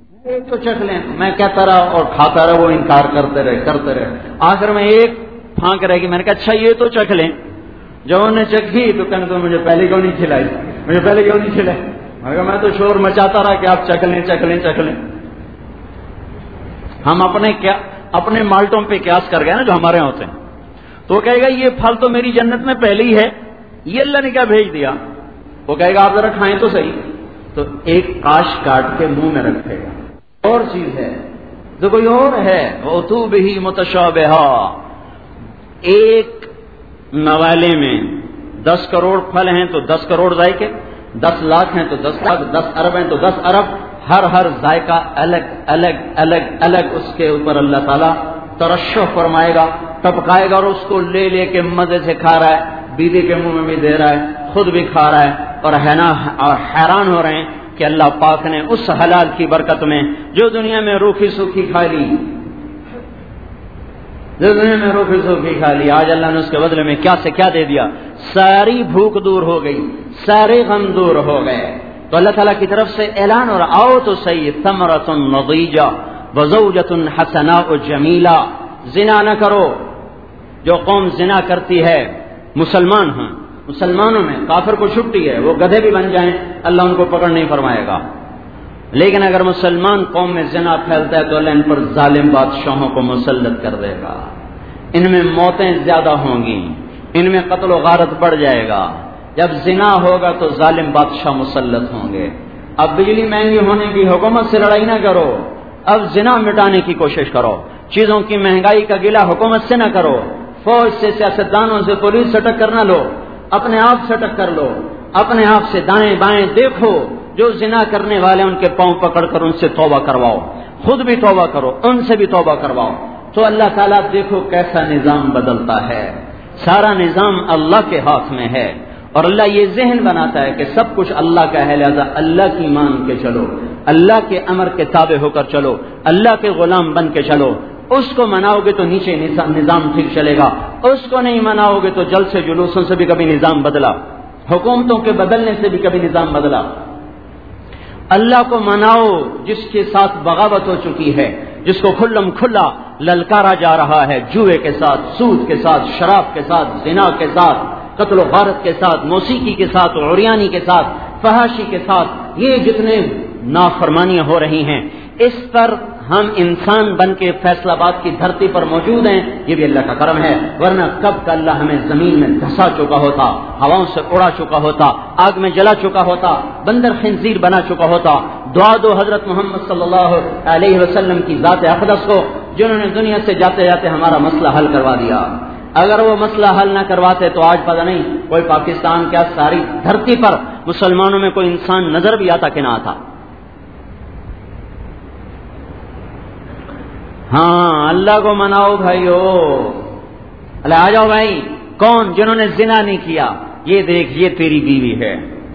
تو چکھ لیں. میں کہتا رہا اور کھاتا رہا, وہ انکار کرتے رہے. آخر میں ایک پھانک رہے گی. میں نے کہا اچھا یہ تو چکھ لیں. جب انہوں نے چکھی تو کہنے تو مجھے پہلے کیوں نہیں کھلائی, مجھے پہلے کیوں نہیں کھلائے. میں تو شور مچاتا رہا کہ آپ چکھ لیں. ہم اپنے مالٹوں پہ قیاس کر گئے نا جو ہمارے یہاں ہوتے ہیں. تو وہ کہے گا یہ پھل تو میری جنت میں پہلے ہی ہے, یہ اللہ نے کیا بھیج دیا. وہ کہے گا آپ ذرا کھائیں تو صحیح. تو ایک کاش کاٹ کے منہ میں رکھے گا. اور چیز ہے تو کوئی اور ہے. اوتو بہی متشابہا, ایک نوالے میں 10 کروڑ پھل ہیں تو 10 کروڑ ذائقے, 10 لاکھ ہیں تو 10 لاکھ, 10 ارب ہیں تو 10 ارب. ہر ذائقہ الگ اس کے اوپر اللہ تعالیٰ ترشح فرمائے گا, ٹپکائے گا اور اس کو لے کے مزے سے کھا رہا ہے. بیوی کے منہ میں بھی دے رہا ہے, خود بھی کھا رہا ہے, اور حیران ہو رہے ہیں کہ اللہ پاک نے اس حلال کی برکت میں جو دنیا میں روکھی سوکھی کھا لی, آج اللہ نے اس کے بدلے میں کیا سے کیا دے دیا. ساری بھوک دور ہو گئی, سارے غم دور ہو گئے. تو اللہ تعالیٰ کی طرف سے اعلان اور آؤ تو صحیح, ثمرۃ نضیجہ وزوجۃ حسناء جمیلہ. زنا نہ کرو. جو قوم زنا کرتی ہے مسلمان ہیں, مسلمانوں میں کافر کو چھٹی ہے, وہ گدھے بھی بن جائیں اللہ ان کو پکڑ نہیں فرمائے گا. لیکن اگر مسلمان قوم میں زنا پھیلتا ہے تو اللہ ان پر ظالم بادشاہوں کو مسلط کر دے گا. ان میں موتیں زیادہ ہوں گی, ان میں قتل و غارت بڑھ جائے گا. جب زنا ہوگا تو ظالم بادشاہ مسلط ہوں گے. اب بجلی مہنگی ہونے کی حکومت سے لڑائی نہ کرو, اب زنا مٹانے کی کوشش کرو. چیزوں کی مہنگائی کا گلہ حکومت سے نہ کرو, فوج سے, سیاستدانوں سے, پولیس سے ٹکر نہ لو, اپنے آپ سے ٹکر لو. اپنے آپ سے دائیں بائیں دیکھو, جو زنا کرنے والے ان کے پاؤں پکڑ کر ان سے توبہ کرواؤ, خود بھی توبہ کرو, ان سے بھی توبہ کرواؤ. تو اللہ تعالیٰ دیکھو کیسا نظام بدلتا ہے. سارا نظام اللہ کے ہاتھ میں ہے, اور اللہ یہ ذہن بناتا ہے کہ سب کچھ اللہ کا ہے, لہذا اللہ کی مان کے چلو, اللہ کے امر کے تابع ہو کر چلو, اللہ کے غلام بن کے چلو. اس کو مناؤ گے تو نیچے نظام ٹھیک چلے گا, اس کو نہیں مناؤ گے تو جل سے جلوسوں سے بھی کبھی نظام بدلا, حکومتوں کے بدلنے سے بھی کبھی نظام بدلا. اللہ کو مناؤ جس کے ساتھ بغاوت ہو چکی ہے, جس کو کھلم کھلا للکارا جا رہا ہے, جوئے کے ساتھ, سود کے ساتھ, شراب کے ساتھ, زنا کے ساتھ, قتل و غارت کے ساتھ, موسیقی کے ساتھ, عریانی کے ساتھ, فحاشی کے ساتھ. یہ جتنے نافرمانیاں ہو رہی ہیں, اس پر ہم انسان بن کے فیصلہ آباد کی دھرتی پر موجود ہیں, یہ بھی اللہ کا کرم ہے. ورنہ کب کا اللہ ہمیں زمین میں دھسا چکا ہوتا, ہواؤں سے اڑا چکا ہوتا, آگ میں جلا چکا ہوتا, بندر خنزیر بنا چکا ہوتا. دعا دو حضرت محمد صلی اللہ علیہ وسلم کی ذات اقدس کو, جنہوں نے دنیا سے جاتے جاتے ہمارا مسئلہ حل کروا دیا. اگر وہ مسئلہ حل نہ کرواتے تو آج پتہ نہیں کوئی پاکستان کیا ساری دھرتی پر مسلمانوں میں کوئی انسان نظر بھی آتا کہ نہ آتا. ہاں اللہ کو مناؤ بھائیو. اللہ آ جاؤ بھائی, کون جنہوں نے زنا نہیں کیا, یہ دیکھ یہ تیری بیوی ہے.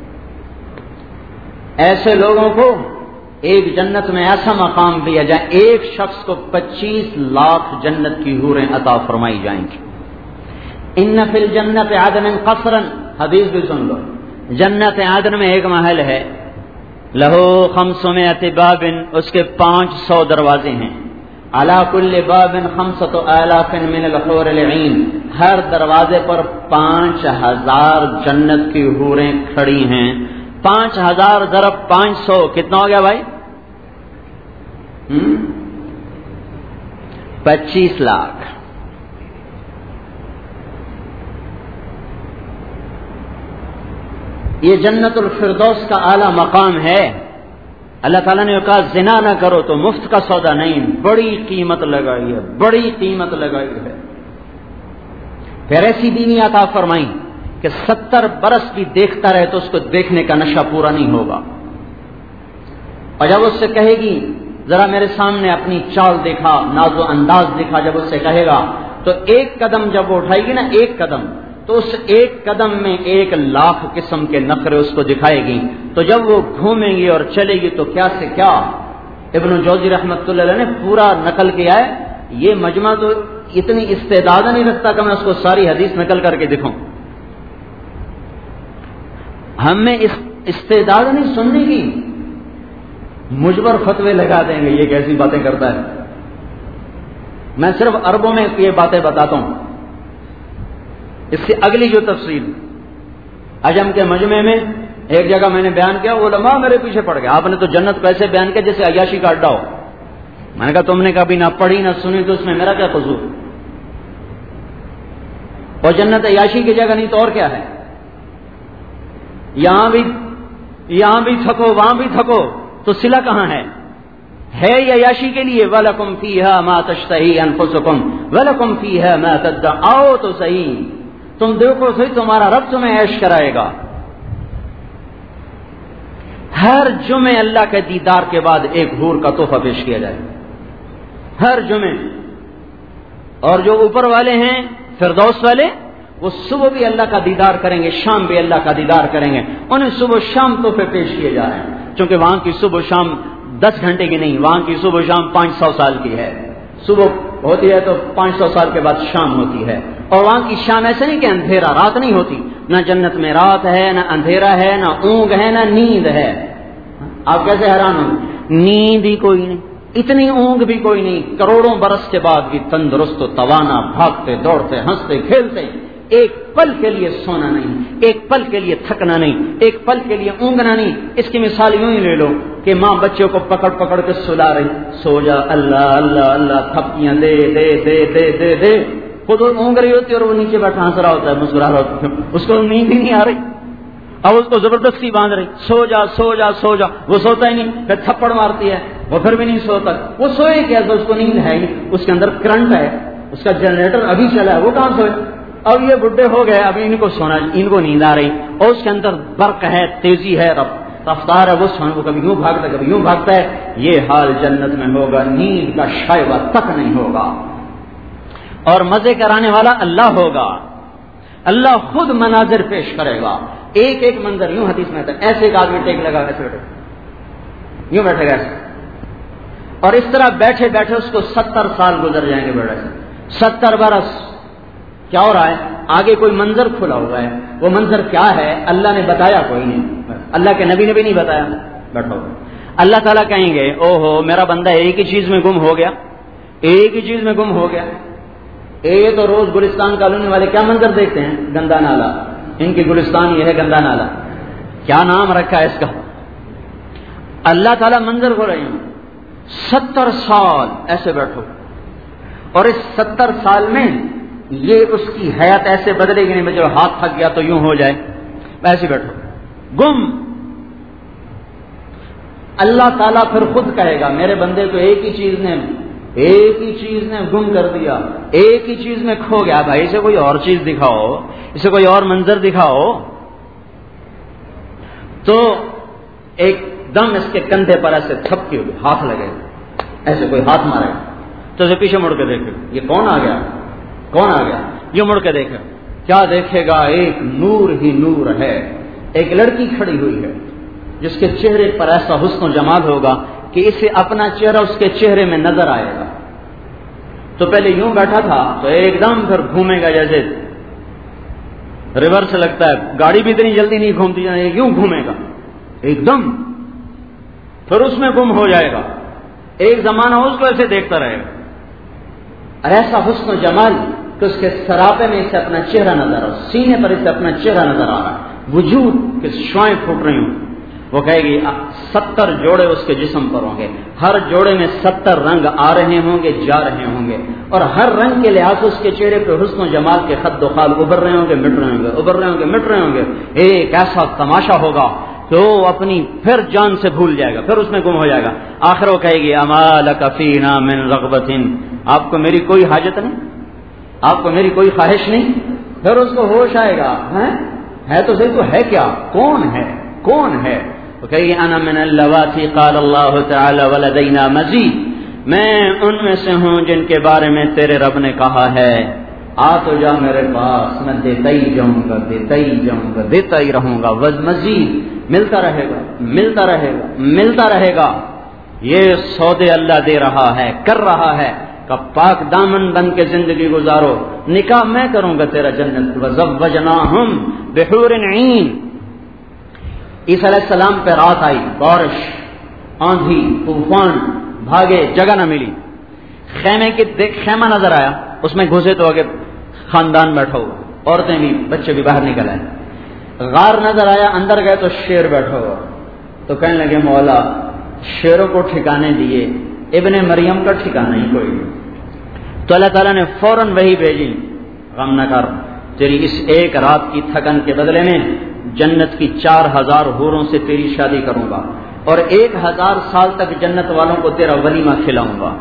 ایسے لوگوں کو ایک جنت میں ایسا مقام دیا جائے, ایک شخص کو 25 لاکھ جنت کی حوریں عطا فرمائی جائیں گی. ان فی الجنت عدن قصرا, حدیث بھی سن لو. جنت عدن میں ایک محل ہے, لہو 500 باب, اس کے 500 دروازے ہیں. علی کل باب 5000 من الحور العین, ہر دروازے پر 5000 جنت کی حوریں کھڑی ہیں. 5000 ضرب 500 کتنا ہو گیا بھائی؟ 25 لاکھ. یہ جنت الفردوس کا اعلیٰ مقام ہے. اللہ تعالیٰ نے کہا زنا نہ کرو تو مفت کا سودا نہیں, بڑی قیمت لگائی ہے, بڑی قیمت لگائی ہے. پھر ایسی بیوی عطا فرمائی کہ 70 برس بھی دیکھتا رہے تو اس کو دیکھنے کا نشہ پورا نہیں ہوگا. اور جب اس سے کہے گی ذرا میرے سامنے اپنی چال دیکھا, ناز و انداز دیکھا, جب اس سے کہے گا تو ایک قدم جب وہ اٹھائے گی نا, ایک قدم, تو اس ایک قدم میں 1,00,000 قسم کے نخرے اس کو دکھائے گی. تو جب وہ گھومیں گی اور چلے گی تو کیا سے کیا. ابن جوزی رحمۃ اللہ علیہ نے پورا نقل کیا ہے. یہ مجمع تو اتنی استعداد نہیں رکھتا کہ میں اس کو ساری حدیث نقل کر کے دکھاؤں. ہم میں استعداد نہیں سننے کی. مجھ پر فتوے لگا دیں گے یہ کیسی باتیں کرتا ہے. میں صرف عربوں میں یہ باتیں بتاتا ہوں. اس سے اگلی جو تفصیل عجم کے مجمع میں ایک جگہ میں نے بیان کیا, علماء میرے پیچھے پڑ گئے, آپ نے تو جنت کو ایسے بیان کیا جیسے عیاشی کا اڈا ہو. میں نے کہا تم نے کبھی نہ پڑھی نہ سنی تو اس میں میرا کیا قصور؟ اور جنت عیاشی کی جگہ نہیں تو اور کیا ہے؟ یہاں بھی تھکو وہاں بھی تھکو تو صلہ کہاں ہے یہ عیاشی کے لیے. وَلَكُمْ فِيهَا مَا تَشْتَهِي أَنفُسُكُمْ وَلَكُمْ فِيهَا مَا تَدَّعُونَ. آؤ تو صحیح, تم دیکھو صحیح, تمہارا رب تمہیں عیش کرائے گا. ہر جمعے اللہ کے دیدار کے بعد ایک حور کا تحفہ پیش کیا جائے, ہر جمعے. اور جو اوپر والے ہیں فردوس والے, وہ صبح بھی اللہ کا دیدار کریں گے, شام بھی اللہ کا دیدار کریں گے. انہیں صبح شام تحفے پیش کیے جا رہے ہیں, چونکہ وہاں کی صبح شام 10 گھنٹے کی نہیں, وہاں کی صبح شام 500 سال کی ہے. صبح ہوتی ہے تو 500 سال کے بعد شام ہوتی ہے. اور وہاں کی شام ایسے نہیں کہ اندھیرا, رات نہیں ہوتی. نہ جنت میں رات ہے, نہ اندھیرا ہے, نہ اونگ ہے, نہ نیند ہے. آپ کیسے حیران ہوں, نیند ہی کوئی نہیں, اتنی اونگ بھی کوئی نہیں, کروڑوں برس کے بعد بھی تندرست و توانا, بھاگتے دوڑتے ہنستے کھیلتے. ایک پل کے لیے سونا نہیں, ایک پل کے لیے تھکنا نہیں, ایک پل کے لیے اونگنا نہیں. اس کی مثال یوں ہی لے لو کہ ماں بچوں کو پکڑ پکڑ کے سلا رہی, سو جا, اللہ اللہ اللہ, تھپکیاں دے دے دے دے دے دے. خود اونگ رہی ہوتی ہے اور وہ نیچے بیٹھا ہنس رہا ہوتا ہے, مسکرا رہا ہوتا ہے, اس کو نیند ہی نہیں آ رہی. اب اس کو زبردستی باندھ رہی, سو جا سو جا سو جا. وہ سوتا ہی نہیں, پھر تھپڑ مارتی ہے, وہ پھر بھی نہیں سوتا. وہ سوئے کیا, تو اس کو نیند ہے ہی, اس کے اندر کرنٹ ہے, اس کا جنریٹر ابھی چلا ہے, وہ کہاں سوئے. اب یہ بڈھے ہو گئے, اب ان کو سونا, ان کو نیند آ رہی, اور اس کے اندر برق ہے, تیزی ہے, رفتار ہے, وہ کبھی یوں بھاگتا ہے کبھی یوں بھاگتا ہے. یہ حال جنت میں ہوگا, نیند کا شائبہ تک نہیں ہوگا. اور مزے کرانے والا اللہ ہوگا, اللہ خود مناظر پیش کرے گا. ایک ایک منظر یوں حدیث میں آتا ہے, ایسے ایک آدمی ٹیک لگا ایسے بیٹھے, یوں بیٹھے گا ایسے, اور اس طرح بیٹھے بیٹھے اس کو 70 سال گزر جائیں گے. بیٹھے 70 برس. کیا ہو رہا ہے آگے؟ کوئی منظر کھلا ہوا ہے. وہ منظر کیا ہے اللہ نے بتایا کوئی نہیں, اللہ کے نبی نے بھی نہیں بتایا. بیٹھو, اللہ تعالیٰ کہیں گے او ہو میرا بندہ ایک ہی چیز میں گم ہو گیا, ایک ہی چیز میں گم ہو گیا. یہ تو روز گلستان کالونی والے کیا منظر دیکھتے ہیں, گندا نالا, ان کی گلستان یہ ہے گندا نالا, کیا نام رکھا ہے اس کا. اللہ تعالیٰ منظر ہو رہے ہیں 70 سال ایسے بیٹھو, اور اس 70 سال میں یہ اس کی حیات ایسے بدلے گی نہیں, جو ہاتھ تھک گیا تو یوں ہو جائے, ایسے بیٹھو گم. اللہ تعالیٰ پھر خود کہے گا میرے بندے کو ایک ہی چیز نے گم کر دیا, ایک ہی چیز میں کھو گیا. بھائی اسے کوئی اور چیز دکھاؤ, اسے کوئی اور منظر دکھاؤ. تو ایک دم اس کے کندھے پر ایسے تھپکی ہوگی, ہاتھ لگے, ایسے کوئی ہاتھ مارے, تو اسے پیچھے مڑ کے دیکھے, یہ کون آ گیا, کون آ گیا. یوں مڑ کے دیکھے, کیا دیکھے گا, ایک نور ہی نور ہے. ایک لڑکی کھڑی ہوئی ہے جس کے چہرے پر ایسا حسن و جمال ہوگا کہ اسے اپنا چہرہ اس کے چہرے میں نظر آئے گا. تو پہلے یوں بیٹھا تھا تو ایک دم پھر گھومے گا, جیسے ریورس لگتا ہے, گاڑی بھی اتنی جلدی نہیں گھومتی, یوں گھومے گا ایک دم, پھر اس میں گم ہو جائے گا. ایک زمانہ اس کو ایسے دیکھتا رہے گا, ایسا حسن و جمال کہ اس کے سراپے میں اسے اپنا چہرہ نظر آ رہا, سینے پر اسے اپنا چہرہ نظر آ رہا, وجود کے شعائیں پھوٹ رہی ہوں. وہ کہے گی 70 جوڑے اس کے جسم پر ہوں گے, ہر جوڑے میں 70 رنگ آ رہے ہوں گے, جا رہے ہوں گے, اور ہر رنگ کے لحاظ سے اس کے چہرے پہ حسن و جمال کے خد و خال ابھر رہے ہوں گے, مٹ رہے ہوں گے, ابھر رہے ہوں گے, مٹ رہے ہوں گے. ایک ایسا تماشا ہوگا تو اپنی پھر جان سے بھول جائے گا, پھر اس میں گم ہو جائے گا. آخر وہ کہے گی اما لک فینا من رغبۃ, آپ کو میری کوئی حاجت نہیں, آپ کو میری کوئی خواہش نہیں. پھر اس کو ہوش آئے گا, ہے تو صحیح, تو ہے کیا, کون ہے, کون ہے. تو کہے گی انا من اللواتی قال اللہ تعالی ولدینا مزید, میں ان میں سے ہوں جن کے بارے میں تیرے رب نے کہا ہے آ تو جا میرے پاس, میں دیتا ہی جاؤں گا, دیتا ہی جاؤں گا, دیتا ہی رہوں گا. مزید ملتا رہے گا, ملتا رہے گا, ملتا رہے گا. یہ سودے اللہ دے رہا ہے, کر رہا ہے کہ پاک دامن بن کے زندگی گزارو, نکاح میں کروں گا تیرا جنت. وزوجناہم بحور عین. عیسیٰ علیہ السلام پہ رات آئی, بارش, آندھی طوفان، بھاگے جگہ نہ ملی، خیمہ نظر آیا، اس میں گھسے تو آگے خاندان بیٹھا ہوا، عورتیں بھی بچے بھی باہر نکل آئے، غار نظر آیا، اندر گئے تو شیر بیٹھا ہوا، تو کہنے لگے مولا شیروں کو ٹھکانے دیے، ابن مریم کا ٹھکانا ہی کوئی نہیں۔ تو اللہ تعالیٰ نے فوراً وہی بھیجی، غم نہ کر، تیری اس ایک رات کی تھکن کے بدلے میں جنت کی 4000 حوروں سے تیری شادی کروں گا، اور 1000 سال تک جنت والوں کو تیرا ولیمہ کھلاؤں گا۔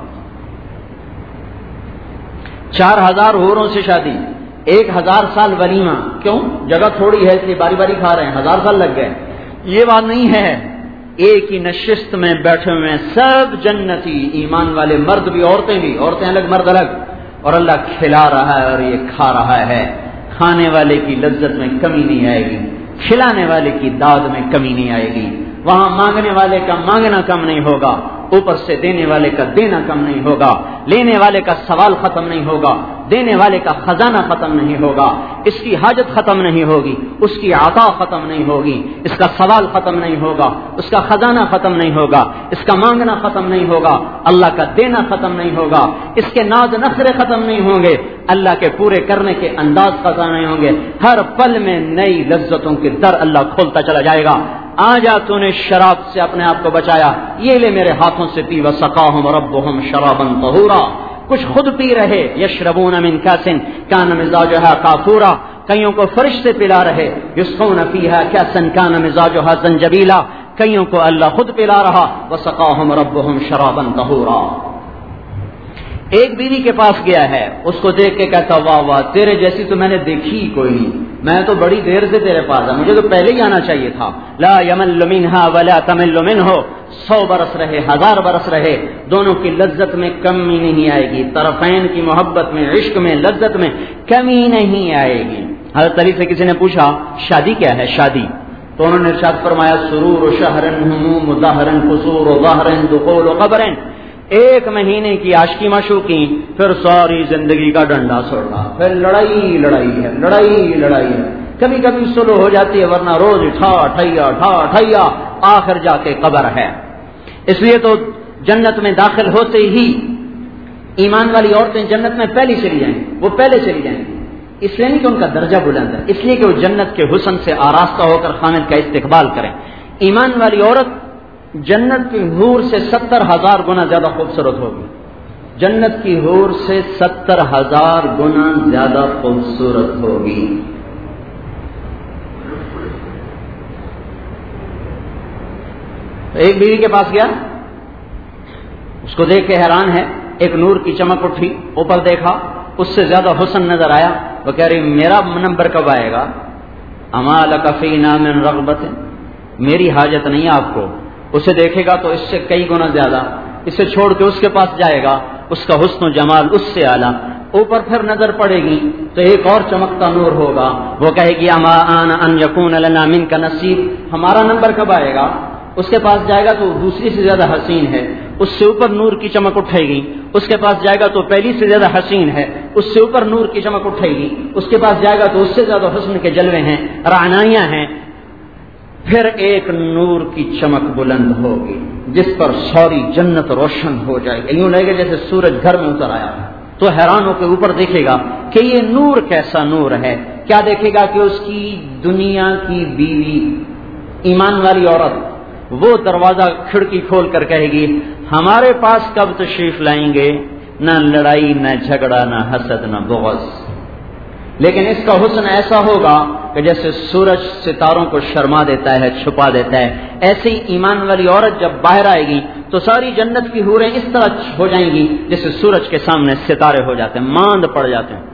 4000 حوروں سے شادی، 1000 سال ولیمہ، کیوں؟ جگہ تھوڑی ہے اس لیے باری باری کھا رہے ہیں، 1000 سال لگ گئے۔ یہ بات نہیں ہے، ایک ہی نشست میں بیٹھے ہوئے ہیں سب جنتی، ایمان والے مرد بھی، عورتیں الگ مرد الگ، اور اللہ کھلا رہا ہے اور یہ کھا رہا ہے۔ کھانے والے کی لذت میں کمی نہیں آئے گی، کھلانے والے کی داد میں کمی نہیں آئے گی، وہاں مانگنے والے کا مانگنا کم نہیں ہوگا، اوپر سے دینے والے کا دینا کم نہیں ہوگا، لینے والے کا سوال ختم نہیں ہوگا، دینے والے کا خزانہ ختم نہیں ہوگا، اس کی حاجت ختم نہیں ہوگی، اس کی عطا ختم نہیں ہوگی، اس کا سوال ختم نہیں ہوگا، اس کا خزانہ ختم نہیں ہوگا، اس کا مانگنا ختم نہیں ہوگا، اللہ کا دینا ختم نہیں ہوگا، اس کے ناز نخرے ختم نہیں ہوں گے، اللہ کے پورے کرنے کے انداز ختم نہیں ہوں گے، ہر پل میں نئی لذتوں کے در اللہ کھولتا چلا جائے گا۔ آجا تو نے شراب سے اپنے آپ کو بچایا، یہ لے میرے ہاتھوں سے پی، وسقاہم ربہم شرابا طہورا، کچھ خود پی رہے، یشربون من کاس کان مزاجہا کافورا، کئیوں کو فرشتے پلا رہے، یسقون فیہا کاسا کان مزاجہا زنجبیلا، کئیوں کو اللہ خود پلا رہا، وسقاہم ربہم شرابا طہورا۔ ایک بیوی کے پاس گیا ہے، اس کو دیکھ کے کہتا واہ واہ تیرے جیسی تو میں نے دیکھی ہی کوئی نہیں، میں تو بڑی دیر سے تیرے پاس آیا، مجھے تو پہلے ہی آنا چاہیے تھا۔ لا یمل منہا ولا تمل منہ، 100 برس رہے 1000 برس رہے، دونوں کی لذت میں کمی نہیں آئے گی، طرفین کی محبت میں، عشق میں، لذت میں کمی نہیں آئے گی۔ حضرت علی سے کسی نے پوچھا شادی کیا ہے؟ شادی تو انہوں نے ارشاد فرمایا سرور شہرن ہموم ظہرن قصور ظہرن دخول قبرن، 1 مہینے کی عاشقی معشوقی، پھر ساری زندگی کا ڈنڈا چھوڑنا، پھر لڑائی ہے، کبھی کبھی سلو ہو جاتی ہے، ورنہ روز ٹھا ٹھیا، آخر جا کے قبر ہے۔ اس لیے تو جنت میں داخل ہوتے ہی ایمان والی عورتیں جنت میں پہلے چلی جائیں گی، اس لیے نہیں کہ ان کا درجہ بلند ہے، اس لیے کہ وہ جنت کے حسن سے آراستہ ہو کر خامد کا استقبال کریں۔ ایمان والی عورت جنت کی حور سے 70,000 گنا زیادہ خوبصورت ہوگی، جنت کی حور سے 70,000 گنا زیادہ خوبصورت ہوگی۔ ایک بیوی کے پاس گیا، اس کو دیکھ کے حیران ہے، ایک نور کی چمک اٹھی، اوپر دیکھا، اس سے زیادہ حسن نظر آیا، وہ کہہ رہی میرا نمبر کب آئے گا؟ اما لک فینا من رغبت، میری حاجت نہیں آپ کو۔ اسے دیکھے گا تو اس سے کئی گنا زیادہ، اسے چھوڑ کے اس کے پاس جائے گا، اس کا حسن و جمال اس سے اعلیٰ، اوپر پھر نظر پڑے گی تو ایک اور چمکتا نور ہوگا، وہ کہے گی اما آن ان یکون لنا منک نصیب، ہمارا نمبر کب آئے گا؟ اس کے پاس جائے گا تو دوسری سے زیادہ حسین ہے، اس سے اوپر نور کی چمک اٹھے گی، اس کے پاس جائے گا تو پہلی سے زیادہ حسین ہے، اس سے اوپر نور کی چمک اٹھے گی، اس کے پاس جائے گا تو اس سے زیادہ حسن کے جلوے ہیں، رعنائیاں ہیں، پھر ایک نور کی چمک بلند ہوگی جس پر ساری جنت روشن ہو جائے گی، یوں لگے گا جیسے سورج گھر میں اتر آیا ہے۔ تو حیران ہو کے اوپر دیکھے گا کہ یہ نور کیسا نور ہے، کیا دیکھے گا کہ اس کی دنیا کی بیوی ایمان والی عورت وہ دروازہ کھڑکی کھول کر کہے گی ہمارے پاس کب تشریف لائیں گے، نہ لڑائی نہ جھگڑا نہ حسد نہ بغض، لیکن اس کا حسن ایسا ہوگا کہ جیسے سورج ستاروں کو شرما دیتا ہے، چھپا دیتا ہے، ایسے ہی ایمان والی عورت جب باہر آئے گی تو ساری جنت کی حوریں اس طرح ہو جائیں گی جیسے سورج کے سامنے ستارے ہو جاتے ہیں، ماند پڑ جاتے ہیں۔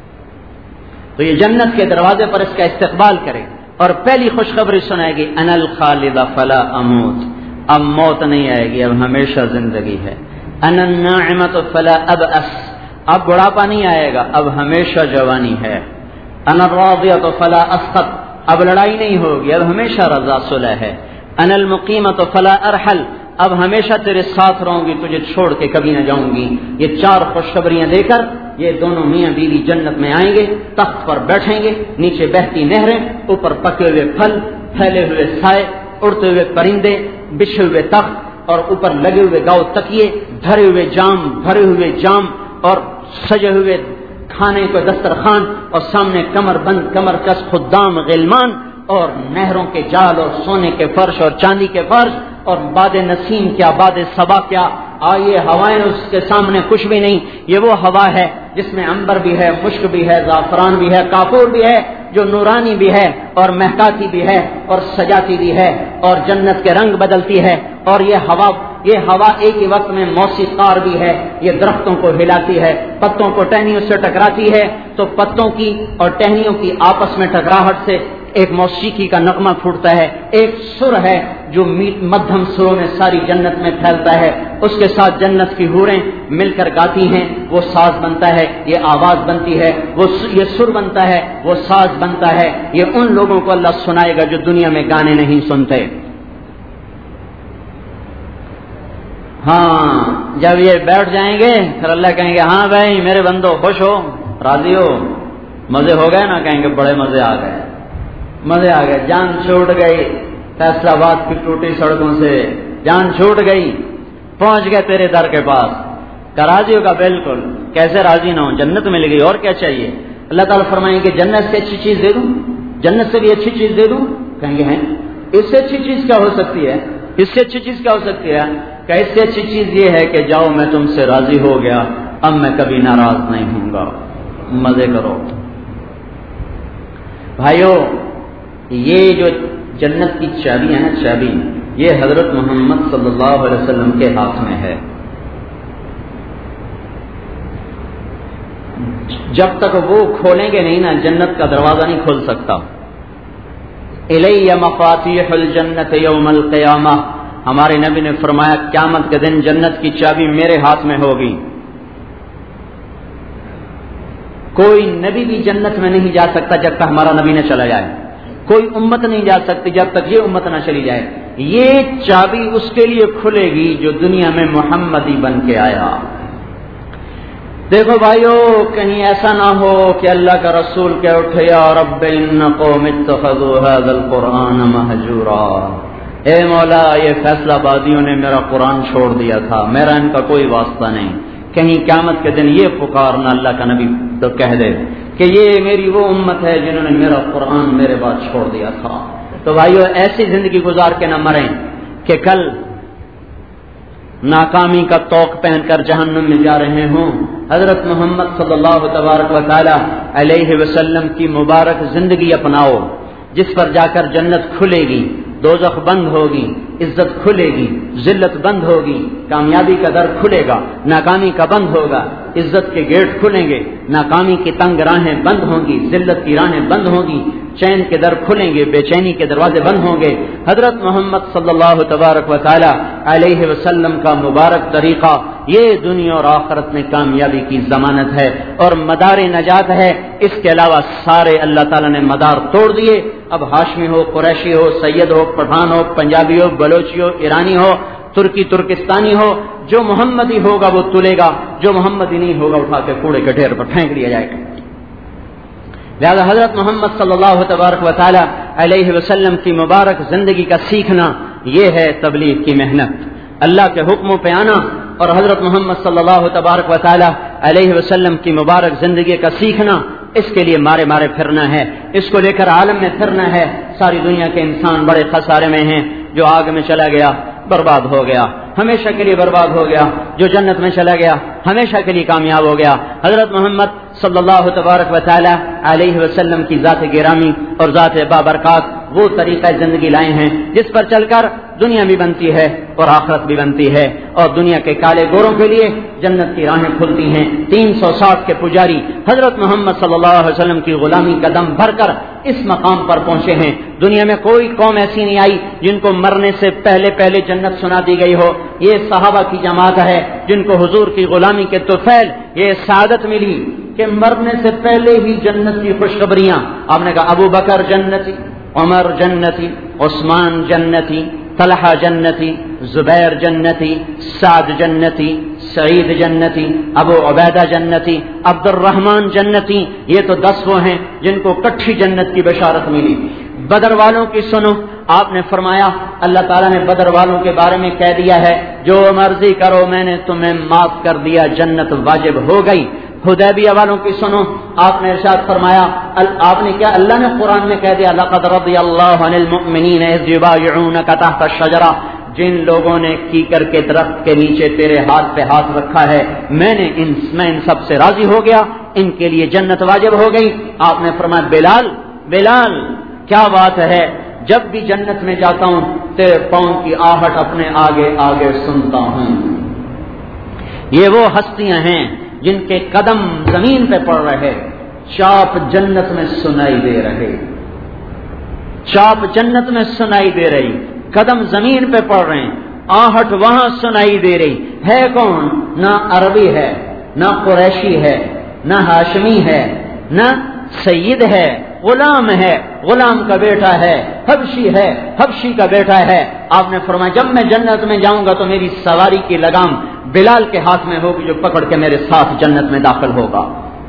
تو یہ جنت کے دروازے پر اس کا استقبال کرے اور پہلی خوشخبری سنائے گی انا الخالد فلا اموت، اب موت نہیں آئے گی، اب ہمیشہ زندگی ہے۔ انا الناعمۃ فلا ابأس، اب بڑھاپا نہیں آئے گا، اب ہمیشہ جوانی ہے۔ انا الراضیۃ فلا اسخط، اب لڑائی نہیں ہوگی، اب ہمیشہ رضا صلح ہے۔ انا المقیمۃ فلا ارحل، اب ہمیشہ تیرے ساتھ رہوں گی، تجھے چھوڑ کے کبھی نہ جاؤں گی۔ یہ 4 خوشخبریاں دے کر یہ دونوں میاں بیوی جنت میں آئیں گے، تخت پر بیٹھیں گے، نیچے بہتی نہریں، اوپر پکے ہوئے پھل، پھیلے ہوئے سائے، اڑتے ہوئے پرندے، بچھے ہوئے تخت، اور اوپر لگے ہوئے گاؤ تکیے، بھرے ہوئے جام اور سجے ہوئے کھانے کو دسترخوان، اور سامنے کمر بند کمر کس خدام غلمان، اور نہروں کے جال اور سونے کے فرش اور چاندی کے فرش، اور باد نسیم کیا باد صبا کیا، یہ ہوائیں اس کے سامنے کچھ بھی نہیں۔ یہ وہ ہوا ہے جس میں عنبر بھی ہے، مشک بھی ہے، زعفران بھی ہے، کافور بھی ہے، جو نورانی بھی ہے اور مہکاتی بھی ہے اور سجاتی بھی ہے اور جنت کے رنگ بدلتی ہے۔ اور یہ ہوا ایک ہی وقت میں موسیقار بھی ہے، یہ درختوں کو ہلاتی ہے، پتوں کو ٹہنیوں سے ٹکراتی ہے، تو پتوں کی اور ٹہنیوں کی آپس میں ٹکراہٹ سے ایک موسیقی کا نغمہ پھوٹتا ہے، ایک سر ہے جو مدھم سروں میں ساری جنت میں پھیلتا ہے، اس کے ساتھ جنت کی حوریں مل کر گاتی ہیں، وہ ساز بنتا ہے، یہ آواز بنتی ہے، یہ سر بنتا ہے، وہ ساز بنتا ہے۔ یہ ان لوگوں کو اللہ سنائے گا جو دنیا میں گانے نہیں سنتے۔ ہاں جب یہ بیٹھ جائیں گے پھر اللہ کہیں گے ہاں بھائی میرے بندو خوش ہو، راضی ہو، مزے ہو گئے نا؟ کہیں گے بڑے مزے آ گئے، مزے آ گئے، جان چھوٹ گئی فیصلہ آباد کی ٹوٹی سڑکوں سے، جان چھوٹ گئی، پہنچ گئے تیرے در کے پاس۔ کہ راضی ہوگا؟ بالکل، کیسے راضی نہ ہو، جنت مل گئی، اور کیا چاہیے؟ اللہ تعالیٰ فرمائیں گے جنت سے اچھی چیز دے دوں، جنت سے بھی اچھی چیز دے دوں؟ کہیں گے ہیں اس سے اچھی چیز کیا ہو سکتی ہے؟ اس سے اچھی چیز کیا ہو سکتی ہے؟ کہ اس سے اچھی چیز یہ ہے کہ جاؤ میں تم سے راضی ہو گیا، اب میں کبھی ناراض نہیں ہوں گا، مزے کرو۔ بھائیو، یہ جو جنت کی چابی ہے نا، چابی یہ حضرت محمد صلی اللہ علیہ وسلم کے ہاتھ میں ہے۔ جب تک وہ کھولیں گے نہیں نا، جنت کا دروازہ نہیں کھل سکتا۔ الی مفاتیح الجنت یوم القیامہ، ہمارے نبی نے فرمایا قیامت کے دن جنت کی چابی میرے ہاتھ میں ہوگی۔ کوئی نبی بھی جنت میں نہیں جا سکتا جب تک ہمارا نبی نہ چلا جائے، کوئی امت نہیں جا سکتی جب تک یہ امت نہ چلی جائے۔ یہ چابی اس کے لیے کھلے گی جو دنیا میں محمدی بن کے آیا۔ دیکھو بھائیو، کہیں ایسا نہ ہو کہ اللہ کا رسول کہہ اٹھے یا رب ان قوم اتخذوا هذا القرآن مہجورا، اے مولا یہ فیصلہ بادیوں نے میرا قرآن چھوڑ دیا تھا، میرا ان کا کوئی واسطہ نہیں۔ کہیں قیامت کے دن یہ پکارنا اللہ کا نبی تو کہہ دے کہ یہ میری وہ امت ہے جنہوں نے میرا قرآن میرے بعد چھوڑ دیا تھا۔ تو بھائیو ایسی زندگی گزار کے نہ مریں کہ کل ناکامی کا توق پہن کر جہنم میں جا رہے ہوں۔ حضرت محمد صلی اللہ تبارک و تعالی علیہ وسلم کی مبارک زندگی اپناؤ، جس پر جا کر جنت کھلے گی، دوزخ بند ہوگی، عزت کھلے گی، ذلت بند ہوگی، کامیابی کا در کھلے گا، ناکامی کا بند ہوگا، عزت کے گیٹ کھلیں گے، ناکامی کی تنگ راہیں بند ہوں گی، ذلت کی راہیں بند ہوں گی، چین کے در کھلیں گے، بے چینی کے دروازے بند ہوں گے۔ حضرت محمد صلی اللہ تبارک و تعالی علیہ وسلم کا مبارک طریقہ یہ دنیا اور آخرت میں کامیابی کی ضمانت ہے اور مدار نجات ہے۔ اس کے علاوہ سارے اللہ تعالیٰ نے مدار توڑ دیے۔ اب ہاشمی ہو، قریشی ہو، سید ہو، پٹھان ہو، پنجابی ہو، بلوچی ہو، ایرانی ہو، ترکی ترکستانی ہو، جو محمدی ہوگا وہ تلے گا، جو محمدی نہیں ہوگا اٹھا کے کوڑے کے ڈھیر پر پھینک دیا جائے گا۔ لہذا حضرت محمد صلی اللہ تبارک و تعالی علیہ وسلم کی مبارک زندگی کا سیکھنا یہ ہے تبلیغ کی محنت، اللہ کے حکموں پہ آنا اور حضرت محمد صلی اللہ تبارک و تعالی علیہ وسلم کی مبارک زندگی کا سیکھنا۔ اس کے لیے مارے مارے پھرنا ہے، اس کو لے کر عالم میں پھرنا ہے۔ ساری دنیا کے انسان بڑے خسارے میں ہیں، جو آگ میں چلا گیا برباد ہو گیا، ہمیشہ کے لیے برباد ہو گیا، جو جنت میں چلا گیا ہمیشہ کے لیے کامیاب ہو گیا۔ حضرت محمد صلی اللہ تبارک و تعالی علیہ وسلم کی ذات گرامی اور ذات بابرکات وہ طریقہ زندگی لائے ہیں جس پر چل کر دنیا بھی بنتی ہے اور آخرت بھی بنتی ہے، اور دنیا کے کالے گوروں کے لیے جنت کی راہیں کھلتی ہیں۔ 360 کے پجاری حضرت محمد صلی اللہ علیہ وسلم کی غلامی کا دم بھر کر اس مقام پر پہنچے ہیں۔ دنیا میں کوئی قوم ایسی نہیں آئی جن کو مرنے سے پہلے پہلے جنت سنا دی گئی ہو۔ یہ صحابہ کی جماعت ہے جن کو حضور کی غلامی کے طفیل یہ سعادت ملی کہ مرنے سے پہلے ہی جنت کی خوشخبریاں۔ آپ نے کہا ابو بکر جنتی، عمر جنتی، عثمان جنتی، طلحہ جنتی، زبیر جنتی، سعد جنتی، سعید جنتی، ابو عبیدہ جنتی، عبد الرحمن جنتی۔ یہ تو 10 وہ ہیں جن کو کٹھی جنت کی بشارت ملی۔ بدر والوں کی سنو، آپ نے فرمایا اللہ تعالیٰ نے بدر والوں کے بارے میں کہہ دیا ہے جو مرضی کرو میں نے تمہیں معاف کر دیا، جنت واجب ہو گئی۔ حدیبیہ والوں کی سنو، آپ نے ارشاد فرمایا، آپ نے کیا، اللہ نے قرآن میں کہہ دیا لقد رضی اللہ عن المؤمنین اذ یبایعونک تحت الشجرہ، جن لوگوں نے کیکر کے درخت کے نیچے تیرے ہاتھ پہ ہاتھ رکھا ہے میں ان سب سے راضی ہو گیا، ان کے لیے جنت واجب ہو گئی۔ آپ نے فرمایا بلال کیا بات ہے، جب بھی جنت میں جاتا ہوں تیرے پاؤں کی آہٹ اپنے آگے آگے سنتا ہوں۔ یہ وہ ہستیاں ہیں جن کے قدم زمین پہ پڑ رہے، چاپ جنت میں سنائی دے رہے، چاپ جنت میں سنائی دے رہی، قدم زمین پہ پڑ رہے ہیں، آہٹ وہاں سنائی دے رہی ہے۔ کون؟ نہ عربی ہے، نہ قریشی ہے، نہ ہاشمی ہے، نہ سید ہے، غلام ہے، غلام کا بیٹا ہے، حبشی کا بیٹا ہے۔ آپ نے فرمایا جب میں جنت میں جاؤں گا تو میری سواری کی لگام بلال کے ہاتھ میں ہوگی جو پکڑ کے میرے ساتھ جنت میں داخل ہوگا۔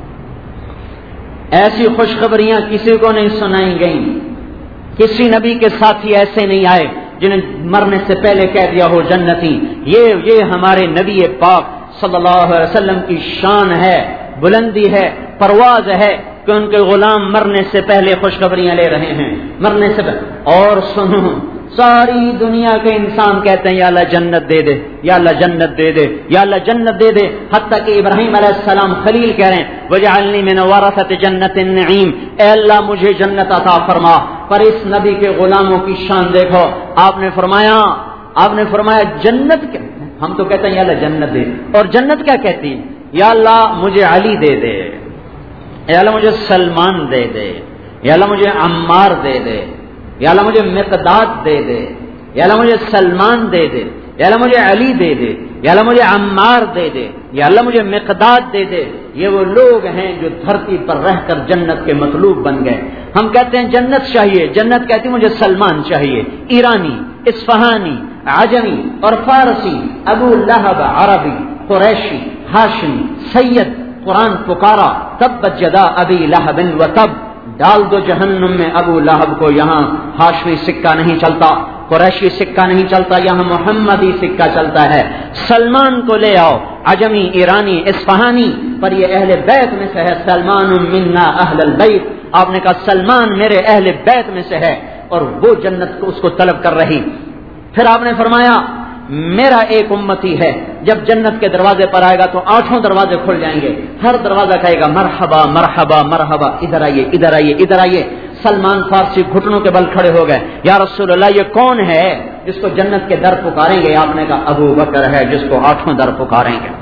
ایسی خوشخبریاں کسی کو نہیں سنائی گئیں، کسی نبی کے ساتھی ایسے نہیں آئے جنہیں مرنے سے پہلے کہہ دیا ہو جنتی۔ یہ ہمارے نبی پاک صلی اللہ علیہ وسلم کی شان ہے، بلندی ہے، پرواز ہے کہ ان کے غلام مرنے سے پہلے خوشخبریاں لے رہے ہیں، مرنے سے پہلے۔ اور سنو، ساری دنیا کے انسان کہتے ہیں یا اللہ جنت دے دے، یا اللہ جنت دے دے، یا اللہ جنت دے دے، حتیٰ کہ ابراہیم علیہ السلام خلیل کہہ رہے ہیں وجعلنی من ورثۃ جنت النعیم، اے اللہ مجھے جنت عطا فرما۔ پر اس نبی کے غلاموں کی شان دیکھو، آپ نے فرمایا جنت کیا، ہم تو کہتے ہیں یا اللہ جنت دے، اور جنت کیا کہتی ہے؟ یا اللہ مجھے علی دے دے، یا اللہ مجھے سلمان دے دے، یا اللہ مجھے عمار دے دے، یا اللہ مجھے مقداد دے دے، یا اللہ مجھے سلمان دے دے، یا اللہ مجھے علی دے دے، یا اللہ مجھے عمار دے دے، یا اللہ مجھے مقداد دے دے۔ یہ وہ لوگ ہیں جو دھرتی پر رہ کر جنت کے مطلوب بن گئے۔ ہم کہتے ہیں جنت چاہیے، جنت کہتی مجھے سلمان چاہیے، ایرانی، اصفہانی، عجمی اور فارسی، ابو لہب عربی، قریشی، ہاشمی، سید۔ قرآن پکارا تبت یدا ابی لہب وتب، ڈال دو جہنم میں ابو لہب کو، یہاں ہاشمی سکہ نہیں چلتا، قریشی سکہ نہیں چلتا، یہاں محمدی سکہ چلتا ہے۔ سلمان کو لے آؤ، عجمی، ایرانی، اصفہانی، پر یہ اہل بیت میں سے ہے، سلمان منا اہل البیت۔ آپ نے کہا سلمان میرے اہل بیت میں سے ہے، اور وہ جنت کو اس کو طلب کر رہی۔ پھر آپ نے فرمایا میرا ایک امتی ہے جب جنت کے دروازے پر آئے گا تو 8 دروازے کھل جائیں گے، ہر دروازہ کہے گا مرحبا مرحبا مرحبا، ادھر آئیے ادھر آئیے ادھر آئیے۔ سلمان فارسی گھٹنوں کے بل کھڑے ہو گئے، یا رسول اللہ یہ کون ہے جس کو جنت کے در پکاریں گے؟ آپ نے کہا ابو بکر ہے جس کو 8 در پکاریں گے۔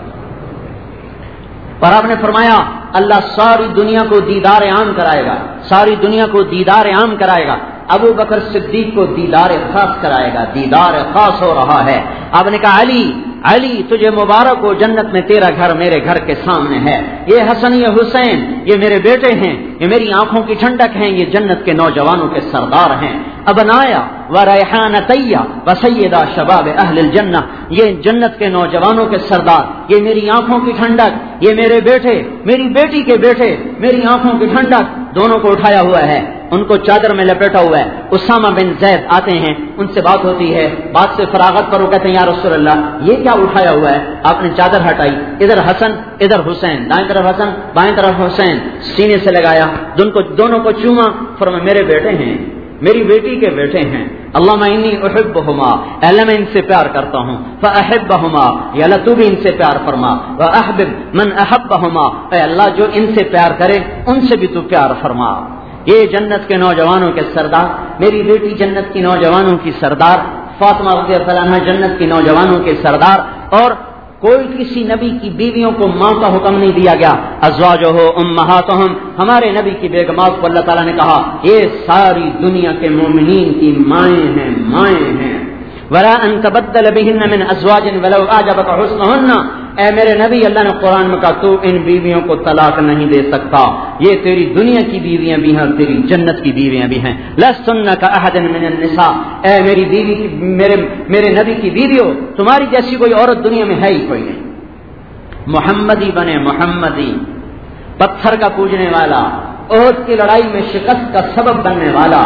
اور آپ نے فرمایا اللہ ساری دنیا کو دیدار عام کرائے گا، ساری دنیا کو دیدار عام کرائے گا، ابو بکر صدیق کو دیدار خاص کرائے گا، دیدار خاص ہو رہا ہے۔ آپ نے کہا علی تجھے مبارک ہو، جنت میں تیرا گھر میرے گھر کے سامنے ہے، یہ حسن یہ حسین یہ میرے بیٹے ہیں، یہ میری آنکھوں کی ٹھنڈک ہیں، یہ جنت کے نوجوانوں کے سردار ہیں۔ ابنایا و ریحانتیا و سیدہ شباب اہل الجنہ، یہ جنت کے نوجوانوں کے سردار، یہ میری آنکھوں کی ٹھنڈک، یہ میرے بیٹے میری بیٹی کے بیٹے، میری آنکھوں کی ٹھنڈک، دونوں کو اٹھایا ہوا ہے، ان کو چادر میں لپیٹا ہوا ہے۔ اسامہ بن زید آتے ہیں، ان سے بات ہوتی ہے، بات سے فراغت پر وہ کہتے ہیں یا رسول اللہ یہ کیا اٹھایا ہوا ہے؟ آپ نے چادر ہٹائی، ادھر حسن ادھر حسین، دائیں طرف حسن بائیں طرف حسین، سینے سے لگایا، دونوں کو چوما، فرمایا میرے بیٹے ہیں، میری بیٹی کے بیٹے ہیں۔ اللہم انی احبہما، اے اللہ میں ان سے پیار کرتا ہوں، فاحبہما، یا اللہ تو بھی ان سے پیار فرما، واحبب من احبہما، اے اللہ جو ان سے پیار کرے ان سے بھی تو پیار فرما۔ یہ جنت کے نوجوانوں کے سردار، میری بیٹی جنت کی نوجوانوں کی سردار، فاطمہ رضی اللہ عنہا جنت کی نوجوانوں کے سردار۔ اور کوئی کسی نبی کی بیویوں کو ماں کا حکم نہیں دیا گیا، ازواجہ امہاتہم، ہمارے نبی کی بیگمات کو اللہ تعالیٰ نے کہا یہ ساری دنیا کے مومنین کی مائیں ہیں۔ وَلَا أَن تَبَدَّلَ بِهِنَّ مِنْ أَزْوَاجٍ وَلَوْ أَعْجَبَكَ حُسْنُهُنَّ، اے میرے نبی اللہ نے قرآن میں کہا تو ان بیویوں کو طلاق نہیں دے سکتا، یہ تیری دنیا کی بیویاں بھی ہیں، تیری جنت کی بیویاں بھی ہیں۔ لَسْتُنَّ كَأَحَدٍ مِنَ النِّسَاءِ، اے میری بیوی میرے نبی کی بیویوں تمہاری جیسی کوئی عورت دنیا میں ہے ہی کوئی نہیں۔ محمدی بنے، محمدی، پتھر کا پوجنے والا، احد کی لڑائی میں شکست کا سبب بننے والا،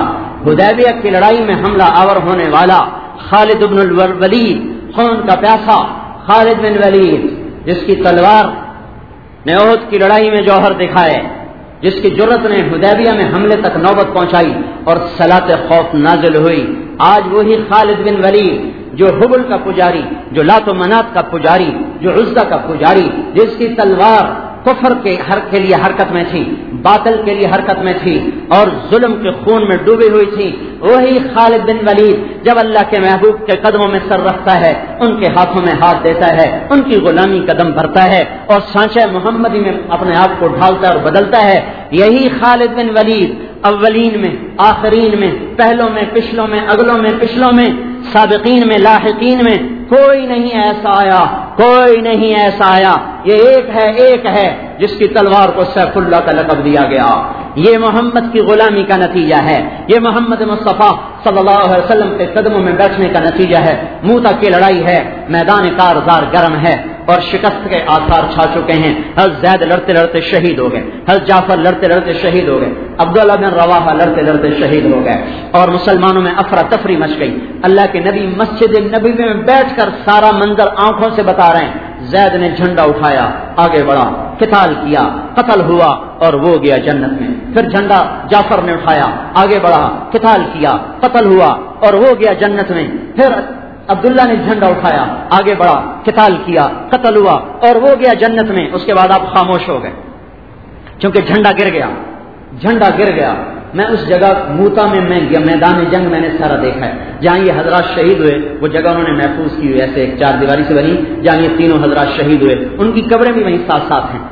حدیبیہ کی لڑائی میں حملہ آور ہونے والا خالد بن الولید، خون کا پیاسا خالد بن ولید، جس کی تلوار نے احد کی لڑائی میں جوہر دکھائے، جس کی جرت نے حدیبیہ میں حملے تک نوبت پہنچائی اور صلاۃ خوف نازل ہوئی، آج وہی خالد بن ولید جو حبل کا پجاری، جو لات و منات کا پجاری، جو عزہ کا پجاری، جس کی تلوار کفر کے لیے حرکت میں تھی، باطل کے لیے حرکت میں تھی اور ظلم کے خون میں ڈوبی ہوئی تھی، وہی خالد بن ولید جب اللہ کے محبوب کے قدموں میں سر رکھتا ہے، ان کے ہاتھوں میں ہاتھ دیتا ہے، ان کی غلامی قدم بھرتا ہے اور سانچہ محمدی میں اپنے آپ کو ڈھالتا اور بدلتا ہے، یہی خالد بن ولید اولین میں، آخرین میں، پہلوں میں، پچھلوں میں، اگلوں میں، پچھلوں میں، سابقین میں، لاحقین میں کوئی نہیں ایسا آیا، کوئی نہیں ایسا آیا، یہ ایک ہے جس کی تلوار کو سیف اللہ کا لقب دیا گیا۔ یہ محمد کی غلامی کا نتیجہ ہے، یہ محمد مصطفیٰ صلی اللہ علیہ وسلم کے قدموں میں بیٹھنے کا نتیجہ ہے۔ موتا کی لڑائی ہے، میدان کارزار گرم ہے اور شکست کے آثار چھا چکے ہیں۔ حضرت زید لڑتے لڑتے شہید ہو گئے، حضرت جعفر لڑتے لڑتے شہید ہو گئے، عبداللہ بن رواحہ لڑتے لڑتے شہید ہو گئے اور مسلمانوں میں افراتفری مچ گئی۔ اللہ کے نبی مسجد نبی میں بیٹھ کر سارا منظر آنکھوں سے بتا رہے ہیں۔ زید نے جھنڈا اٹھایا، آگے بڑھا، قتال کیا، قتل ہوا اور وہ گیا جنت میں۔ پھر جھنڈا جعفر نے اٹھایا، آگے بڑھا، قتال کیا، قتل ہوا اور وہ گیا جنت میں۔ پھر عبداللہ نے جھنڈا اٹھایا، آگے بڑھا، قتال کیا، قتل ہوا اور وہ گیا جنت میں۔ اس کے بعد آپ خاموش ہو گئے چونکہ جھنڈا گر گیا، جھنڈا گر گیا۔ میں اس جگہ موتا میں گیا، میدان جنگ میں نے سارا دیکھا ہے، جہاں یہ حضرات شہید ہوئے وہ جگہ انہوں نے محفوظ کی ہوئی، ایسے ایک چار دیواری سے بنی جہاں یہ تینوں حضرات شہید ہوئے، ان کی قبریں بھی وہیں ساتھ ساتھ ہیں۔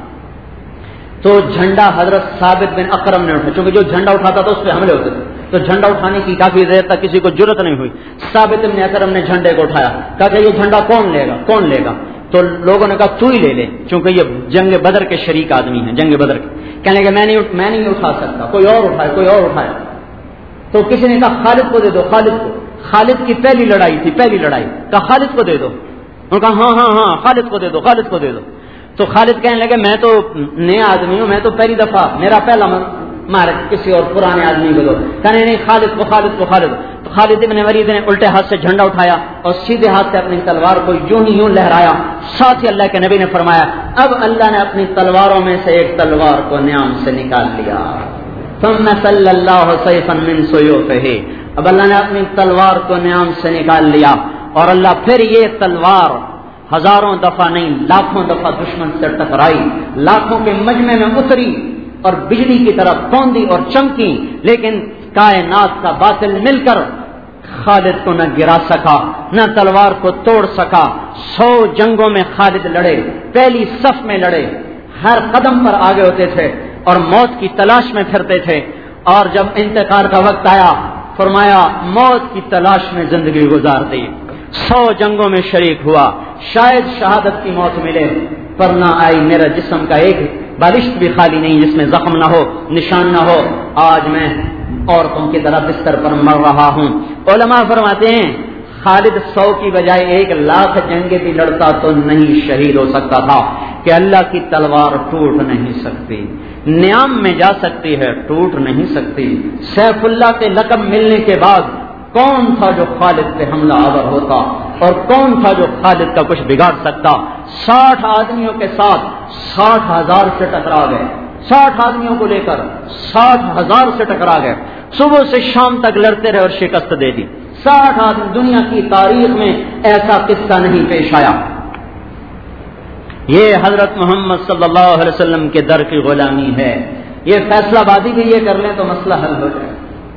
تو جھنڈا حضرت ثابت بن اکرم نے اٹھایا، چونکہ جو جھنڈا اٹھاتا تھا اس پہ حملے ہوتے تھے، تو جھنڈا اٹھانے کی کافی دیر تک کسی کو جرت نہیں ہوئی۔ ثابت بن اکرم نے جھنڈے کو اٹھایا، کہا کہ یہ جھنڈا کون لے گا؟ تو لوگوں نے کہا تو ہی لے لے، چونکہ یہ جنگ بدر کے شریک آدمی ہیں، جنگ بدر کے۔ کہنے کہ میں نہیں اٹھا سکتا، کوئی اور اٹھائے۔ تو کسی نے کہا خالد کو دے دو، خالد کو، خالد کی پہلی لڑائی تھی، کہا خالد کو دے دو۔ انہوں نے کہا ہاں خالد کو دے دو۔ تو خالد کہنے لگے میں تو نیا آدمی ہوں، میں تو پہلی دفعہ، میرا پہلا مارک کسی اور پرانے آدمی کو دو۔ کہنے نہیں خالد کو۔ تو خالد بن ولید نے الٹے ہاتھ سے جھنڈا اٹھایا اور سیدھے ہاتھ سے اپنی تلوار کو یوں لہرایا۔ ساتھ ہی اللہ کے نبی نے فرمایا اب اللہ نے اپنی تلواروں میں سے ایک تلوار کو نیام سے نکال لیا۔ ثم صلی اللہ سیفا من سیوفہ، اب اللہ نے اپنی تلوار کو نیام سے نکال لیا اور اللہ پھر یہ تلوار ہزاروں دفعہ نہیں لاکھوں دفعہ دشمن سے ٹکرائی، لاکھوں کے مجمع میں اتری اور بجلی کی طرح پوندی اور چمکی، لیکن کائنات کا باطل مل کر خالد کو نہ گرا سکا، نہ تلوار کو توڑ سکا۔ 100 جنگوں میں خالد لڑے، پہلی صف میں لڑے، ہر قدم پر آگے ہوتے تھے اور موت کی تلاش میں پھرتے تھے، اور جب انتقال کا وقت آیا فرمایا موت کی تلاش میں زندگی گزار دی۔ 100 جنگوں میں شریک ہوا، شاید شہادت کی موت ملے پر نہ آئی۔ میرا جسم کا ایک بالشت بھی خالی نہیں جس میں زخم نہ ہو، نشان نہ ہو۔ آج میں عورتوں کی طرح بستر پر مر رہا ہوں۔ علماء فرماتے ہیں خالد 100 کی بجائے 1,00,000 جنگیں بھی لڑتا تو نہیں شہید ہو سکتا تھا، کہ اللہ کی تلوار ٹوٹ نہیں سکتی، نیام میں جا سکتی ہے، ٹوٹ نہیں سکتی۔ سیف اللہ کے لقب ملنے کے بعد کون تھا جو خالد پہ حملہ آور ہوتا اور کون تھا جو خالد کا کچھ بگاڑ سکتا؟ 60 آدمیوں کے ساتھ 60,000 سے ٹکرا گئے، 60 آدمیوں کو لے کر 60,000 سے ٹکرا گئے، صبح سے شام تک لڑتے رہے اور شکست دے دی۔ 60 آدمی، دنیا کی تاریخ میں ایسا قصہ نہیں پیش آیا۔ یہ حضرت محمد صلی اللہ علیہ وسلم کے در کی غلامی ہے۔ یہ فیصلہ بازی بھی یہ کر لیں تو مسئلہ حل ہو جائے۔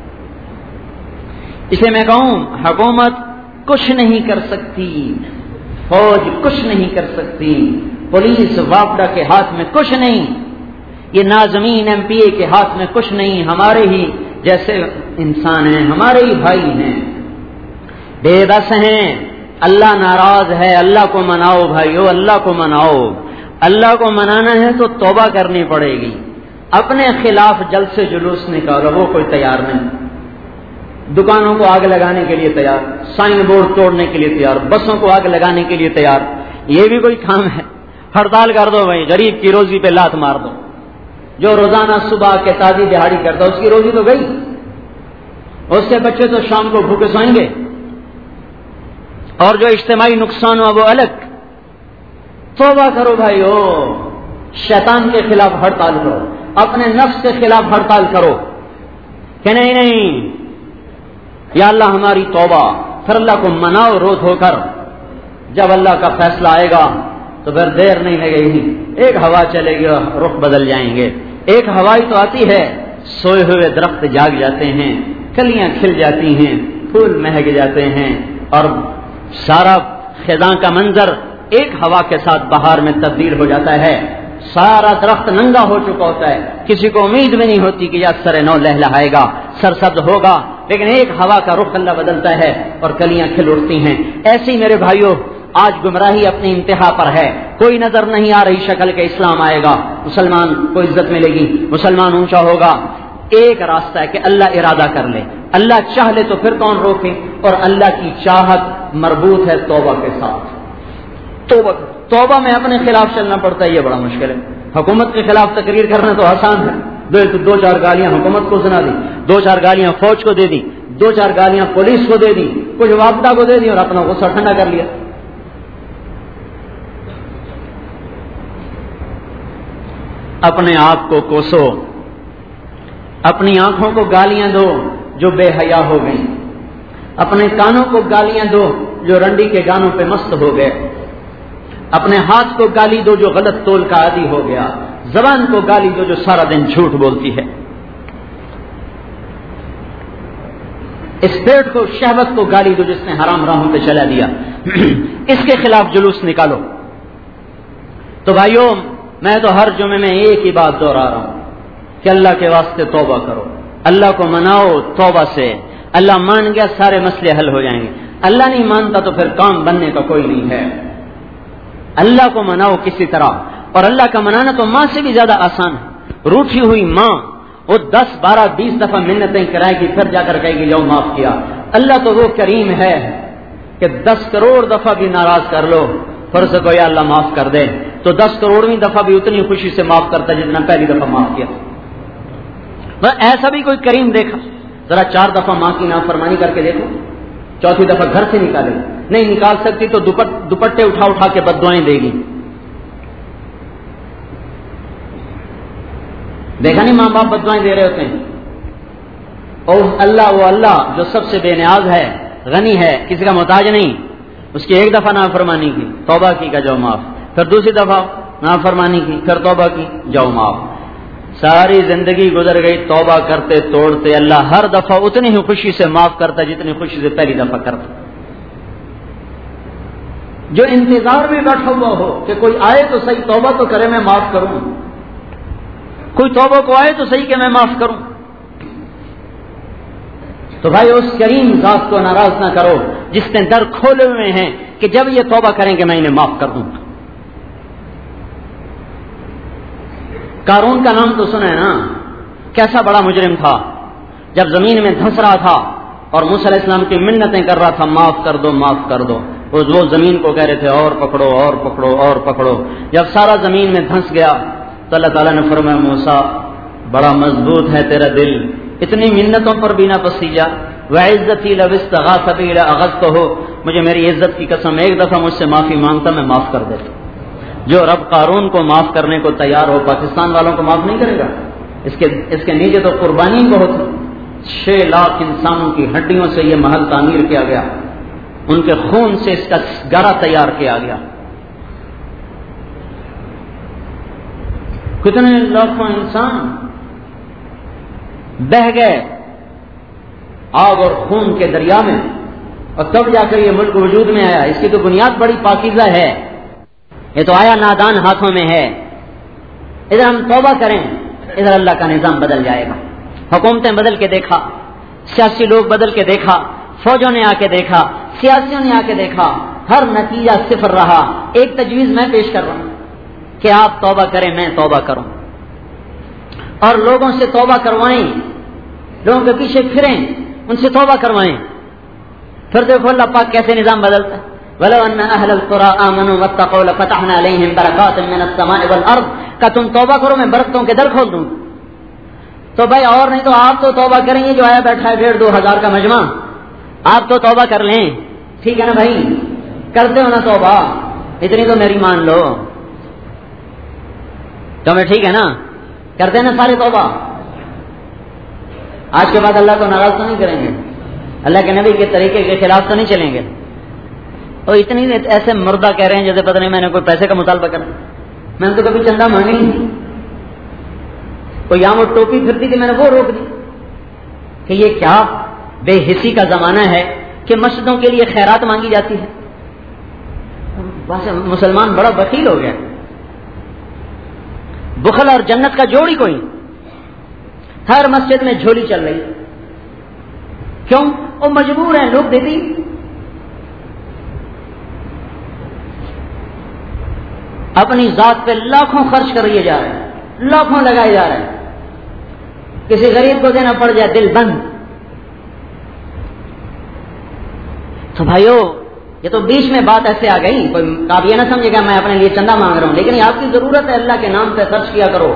اسے میں کہوں حکومت کچھ نہیں کر سکتی، فوج کچھ نہیں کر سکتی، پولیس واپڈا کے ہاتھ میں کچھ نہیں، یہ ناظمین MPA کے ہاتھ میں کچھ نہیں، ہمارے ہی جیسے انسان ہیں، ہمارے ہی بھائی ہیں، بے بس ہیں۔ اللہ ناراض ہے، اللہ کو مناؤ بھائیو، اللہ کو مناؤ۔ اللہ کو منانا ہے تو توبہ کرنی پڑے گی۔ اپنے خلاف جلسے جلوس نکالو، وہ کوئی تیار نہیں، دکانوں کو آگ لگانے کے لیے تیار، سائن بورڈ توڑنے کے لیے تیار، بسوں کو آگ لگانے کے لیے تیار، یہ بھی کوئی کام ہے؟ ہڑتال کر دو بھائی، غریب کی روزی پہ لات مار دو، جو روزانہ صبح کے تازی دہاڑی کرتا اس کی روزی تو گئی۔ اس کے بچے تو شام کو بھوکے سوئیں گے، اور جو اجتماعی نقصان ہوا وہ الگ۔ توبہ کرو بھائیو، شیطان کے خلاف ہڑتال کرو، اپنے نفس کے خلاف ہڑتال کرو کہ نہیں یا اللہ ہماری توبہ، پھر اللہ کو مناؤ رو دھو کر۔ جب اللہ کا فیصلہ آئے گا تو پھر دیر نہیں لگے گی، ایک ہوا چلے گی اور رخ بدل جائیں گے۔ ایک ہوا ہی تو آتی ہے، سوئے ہوئے درخت جاگ جاتے ہیں، کلیاں کھل جاتی ہیں، پھول مہک جاتے ہیں، اور سارا خزاں کا منظر ایک ہوا کے ساتھ بہار میں تبدیل ہو جاتا ہے۔ سارا درخت ننگا ہو چکا ہوتا ہے، کسی کو امید بھی نہیں ہوتی کہ یا سر نو لہلہائے گا، سرسبز ہوگا، لیکن ایک ہوا کا رخ اللہ بدلتا ہے اور کلیاں کھل اٹھتی ہیں۔ ایسی میرے بھائیوں آج گمراہی اپنی انتہا پر ہے، کوئی نظر نہیں آ رہی شکل کہ اسلام آئے گا، مسلمان کو عزت ملے گی، مسلمان اونچا ہوگا۔ ایک راستہ ہے کہ اللہ ارادہ کر لے، اللہ چاہ لے تو پھر کون روکے، اور اللہ کی چاہت مربوط ہے توبہ کے ساتھ۔ توبہ میں اپنے خلاف چلنا پڑتا ہے، یہ بڑا مشکل ہے۔ حکومت کے خلاف تقریر کرنا تو آسان ہے، دو چار گالیاں حکومت کو سنا دی، دو چار گالیاں فوج کو دے دی، دو چار گالیاں پولیس کو دے دی، کچھ وابدہ کو دے دی اور اپنا غصہ ٹھنڈا کر لیا۔ اپنے آپ کو کوسو، اپنی آنکھوں کو گالیاں دو جو بے حیا ہو گئی، اپنے کانوں کو گالیاں دو جو رنڈی کے گانوں پہ مست ہو گئے، اپنے ہاتھ کو گالی دو جو غلط تول کا عادی ہو گیا، زبان کو گالی دو جو سارا دن جھوٹ بولتی ہے، اس پیٹ کو، شہوت کو گالی دو جس نے حرام راہوں پہ چلا دیا، اس کے خلاف جلوس نکالو۔ تو بھائیوں میں تو ہر جمعے میں ایک ہی بات دوہرا رہا ہوں کہ اللہ کے واسطے توبہ کرو، اللہ کو مناؤ توبہ سے، اللہ مان گیا سارے مسئلے حل ہو جائیں گے، اللہ نہیں مانتا تو پھر کام بننے کا کوئی نہیں ہے۔ اللہ کو مناؤ کسی طرح، اور اللہ کا منانا تو ماں سے بھی زیادہ آسان ہے۔ روٹھی ہوئی ماں وہ 10 12 20 دفعہ منتیں کرائے گی، پھر جا کر کہے گی جاؤ معاف کیا۔ اللہ تو وہ کریم ہے کہ 10 کروڑ دفعہ بھی ناراض کر لو، فرض کو یا اللہ معاف کر دے، تو 10 کروڑویں دفعہ بھی اتنی خوشی سے معاف کرتا ہے جتنا پہلی دفعہ معاف کیا۔ ایسا بھی کوئی کریم دیکھا؟ ذرا 4 دفعہ ماں کی نافرمانی کر کے دیکھو، چوتھی دفعہ گھر سے نکالے، نہیں نکال سکتی تو دوپٹے اٹھا کے بددعائیں دے گی۔ دیکھا نہیں ماں باپ بددعائیں دے رہے ہوتے ہیں، اور اللہ وہ اللہ جو سب سے بے نیاز ہے، غنی ہے، کسی کا محتاج نہیں، اس کی ایک دفعہ نافرمانی کی، توبہ کی کا جاؤ معاف، پھر دوسری دفعہ نافرمانی کی، پھر توبہ کی جاؤ معاف۔ ساری زندگی گزر گئی توبہ کرتے توڑتے، اللہ ہر دفعہ اتنی ہی خوشی سے معاف کرتا جتنی خوشی سے پہلی دفعہ کرتا۔ جو انتظار میں بیٹھا ہوا ہو کہ کوئی آئے تو صحیح توبہ تو کرے میں معاف کروں، کوئی توبہ کو آئے تو صحیح کہ میں معاف کروں، تو بھائی اس کریم ذات کو ناراض نہ کرو جس نے در کھولے ہوئے ہیں کہ جب یہ توبہ کریں کہ میں انہیں معاف کر دوں۔ قارون کا نام تو سنا ہے نا، کیسا بڑا مجرم تھا، جب زمین میں دھنس رہا تھا اور موسیٰ علیہ السلام کی منتیں کر رہا تھا معاف کر دو معاف کر دو، وہ زمین کو کہہ رہے تھے اور پکڑو اور پکڑو اور پکڑو۔ جب سارا زمین میں دھنس گیا تو اللہ تعالیٰ نے فرمایا موسیٰ بڑا مضبوط ہے تیرا دل، اتنی منتوں پر بھی نہ پسیجا، وعزتی لو استغاث بی لاغثتہ، مجھے میری عزت کی قسم ایک دفعہ مجھ سے معافی مانگتا میں معاف کر دیتا۔ جو رب قارون کو معاف کرنے کو تیار ہو پاکستان والوں کو معاف نہیں کرے گا؟ اس کے نیچے تو قربانی بہت، 6 لاکھ انسانوں کی ہڈیوں سے یہ محل تعمیر کیا گیا، ان کے خون سے اس کا گارا تیار کیا گیا، کتنے لاکھوں انسان بہ گئے آگ اور خون کے دریا میں، اور تب جا کر یہ ملک وجود میں آیا۔ اس کی تو بنیاد بڑی پاکیزہ ہے، یہ تو آیا نادان ہاتھوں میں ہے۔ ادھر ہم توبہ کریں، ادھر اللہ کا نظام بدل جائے گا۔ حکومتیں بدل کے دیکھا، سیاسی لوگ بدل کے دیکھا، فوجوں نے آ کے دیکھا، سیاسیوں نے آ کے دیکھا، ہر نتیجہ صفر رہا۔ ایک تجویز میں پیش کر رہا ہوں کہ آپ توبہ کریں، میں توبہ کروں، اور لوگوں سے توبہ کروائیں، لوگوں کے پیچھے پھریں، ان سے توبہ کروائیں، پھر دیکھو اللہ پاک کیسے نظام بدلتا ہے۔ وَلَوْ أَنَّ أَهْلَ الْقُرَىٰ آمَنُوا وَاتَّقَوْا لَفَتَحْنَا عَلَيْهِمْ بَرَكَاتٍ مِّنَ السَّمَاءِ وَالْأَرْضِ، کہ تم توبہ کرو میں برکتوں کے در کھول دوں۔ تو بھائی اور نہیں تو آپ تو توبہ کریں گے، جو آیا بیٹھا ہے 1,500-2,000 کا مجمع، آپ تو توبہ کر لیں، ٹھیک ہے نا بھائی؟ کرتے ہو نا توبہ؟ اتنی تو میری مان لو، تو میں ٹھیک ہے نا؟ کرتے نا سارے توبہ؟ آج کے بعد اللہ کو ناراض تو نہیں کریں گے، اللہ کے نبی کے طریقے کے خلاف تو نہیں چلیں گے؟ اور اتنی ایسے مردہ کہہ رہے ہیں جیسے پتہ نہیں میں نے کوئی پیسے کا مطالبہ کرا، میں نے تو کبھی چندہ مانگا ہی نہیں، کوئی یہاں وہ ٹوپی پھرتی تھی میں نے وہ روک دی کہ یہ کیا بے حسی کا زمانہ ہے کہ مسجدوں کے لیے خیرات مانگی جاتی ہے؟ بس مسلمان بڑا بخیل ہو گیا، بخل اور جنت کا جوڑ ہی کوئی، ہر مسجد میں جھولی چل رہی، کیوں؟ وہ مجبور ہیں، لوگ دیتی، اپنی ذات پہ لاکھوں خرچ کر لیے جا رہے ہیں، لاکھوں لگائے جا رہے ہیں، کسی غریب کو دینا پڑ جائے دل بند۔ تو بھائیو یہ تو بیچ میں بات ایسے آ گئی، کوئی آپ یہ نہ سمجھے گا میں اپنے لیے چندہ مانگ رہا ہوں، لیکن آپ کی ضرورت ہے، اللہ کے نام پہ خرچ کیا کرو۔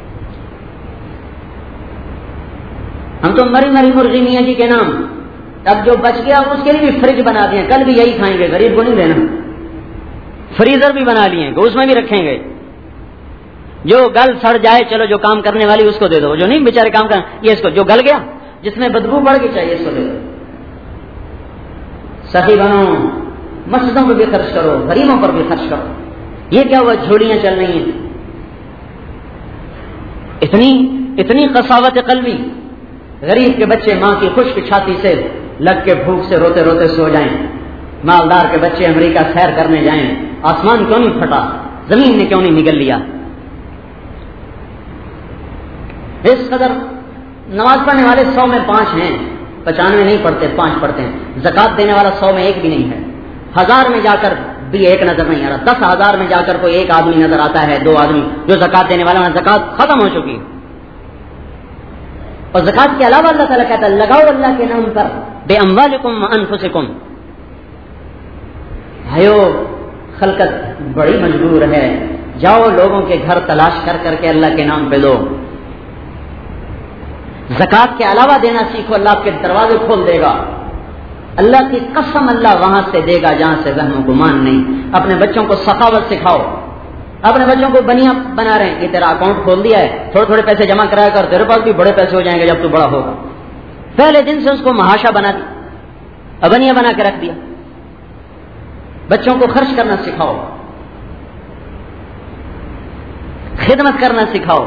ہم تو مری مرغی میاں جی کے نام، اب جو بچ گیا اس کے لیے بھی فریج بنا دیے، کل بھی یہی کھائیں گے، غریب کو نہیں دینا، فریزر بھی بنا لیے کہ اس میں بھی رکھیں گے، جو گل سڑ جائے چلو جو کام کرنے والی اس کو دے دو، جو نہیں بیچارے کام کر یہ اس کو، جو گل گیا جس میں بدبو بڑھ گئی چاہیے اس کو دے دو۔ سخی بنو، مسجدوں پہ بھی خرچ کرو، غریبوں پر بھی خرچ کرو۔ یہ کیا ہوا جھوڑیاں چل رہی ہیں، اتنی قساوت قلبی، غریب کے بچے ماں کی خشک چھاتی سے لگ کے بھوک سے روتے روتے سو جائیں، مالدار کے بچے امریکہ سیر کرنے جائیں، آسمان کیوں نہیں پھٹا، زمین نے کیوں نہیں نگل لیا؟ اس قدر نماز پڑھنے والے 100 میں 5 ہیں، 95 نہیں پڑھتے، 5 پڑھتے ہیں، زکات دینے والا 100 میں 1 بھی نہیں ہے، 1000 میں جا کر بھی 1 نظر نہیں آ رہا، 10,000 میں جا کر کوئی 1 آدمی نظر آتا ہے، 2 آدمی جو زکات دینے والا، زکات ختم ہو چکی۔ اور زکات کے علاوہ اللہ تعالیٰ کہتا ہے لگاؤ اللہ کے نام پر بے اموالکم وانفسکم۔ بھائیو خلقت بڑی مجبور ہے، جاؤ لوگوں کے گھر تلاش کر کر کے اللہ کے نام پہ دو، زکات کے علاوہ دینا سیکھو، اللہ آپ کے دروازے کھول دے گا، اللہ کی قسم اللہ وہاں سے دے گا جہاں سے وہم و گمان نہیں۔ اپنے بچوں کو سخاوت سکھاؤ، اپنے بچوں کو بنیا بنا رہے ہیں کہ تیرا اکاؤنٹ کھول دیا ہے، تھوڑے تھوڑے پیسے جمع کرایا کر، تیرے پاس بھی بڑے پیسے ہو جائیں گے جب تو بڑا ہوگا۔ پہلے دن سے اس کو محاشا بنا دیا، ابنیا بنا کے رکھ دیا۔ بچوں کو خرچ کرنا سکھاؤ، خدمت کرنا سکھاؤ۔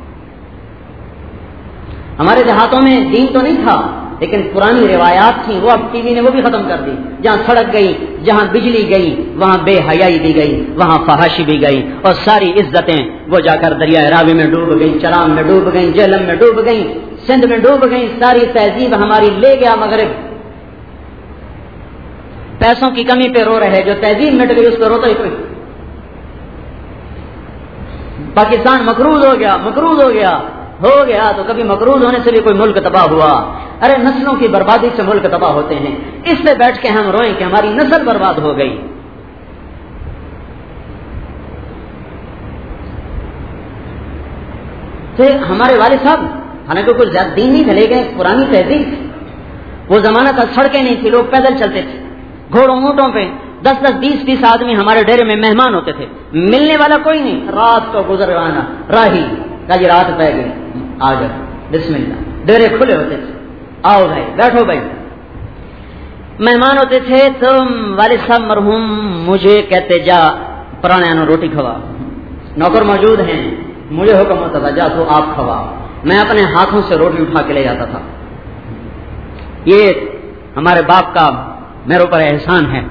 ہمارے دیہاتوں میں دین تو نہیں تھا، لیکن پرانی روایات تھیں، وہ اب ٹی وی نے وہ بھی ختم کر دی۔ جہاں سڑک گئی، جہاں بجلی گئی، وہاں بے حیائی بھی گئی، وہاں فحاشی بھی گئی، اور ساری عزتیں وہ جا کر دریائے راوی میں ڈوب گئی، چرام میں ڈوب گئی، جہلم میں ڈوب گئی، سندھ میں ڈوب گئی، ساری تہذیب ہماری لے گیا مغرب۔ پیسوں کی کمی پہ رو رہے، جو تہذیب مٹ گئی اس پہ روتا ہی کوئی۔ پاکستان مقروض ہو گیا، مقروض ہو گیا تو کبھی مقروض ہونے سے بھی کوئی ملک تباہ ہوا؟ ارے نسلوں کی بربادی سے ملک تباہ ہوتے ہیں، اس سے بیٹھ کے ہم روئیں کہ ہماری نسل برباد ہو گئی۔ تو ہمارے والد صاحب حالانکہ کوئی زیادہ دین نہیں تھے، لیکن پرانی تہذیب، وہ زمانہ تھا سڑکیں نہیں تھی، لوگ پیدل چلتے تھے، گھوڑوں اونٹوں پہ 10-10 20-20 آدمی ہمارے ڈیرے میں مہمان ہوتے تھے، ملنے والا کوئی نہیں، رات کو گزر آنا راہی کا جی رات پہ گئی آ جاؤ بسم اللہ، ڈیرے کھلے ہوتے تھے، آؤ بھائی بیٹھو بھائی، مہمان ہوتے تھے تو والد صاحب مرحوم مجھے کہتے جا پرانے آنو روٹی کھوا، نوکر موجود ہیں، مجھے حکم ہوتا تھا جا تو آپ کھوا، میں اپنے ہاتھوں سے روٹی اٹھا کے لے جاتا تھا۔ یہ ہمارے باپ کا میرے اوپر احسان ہے،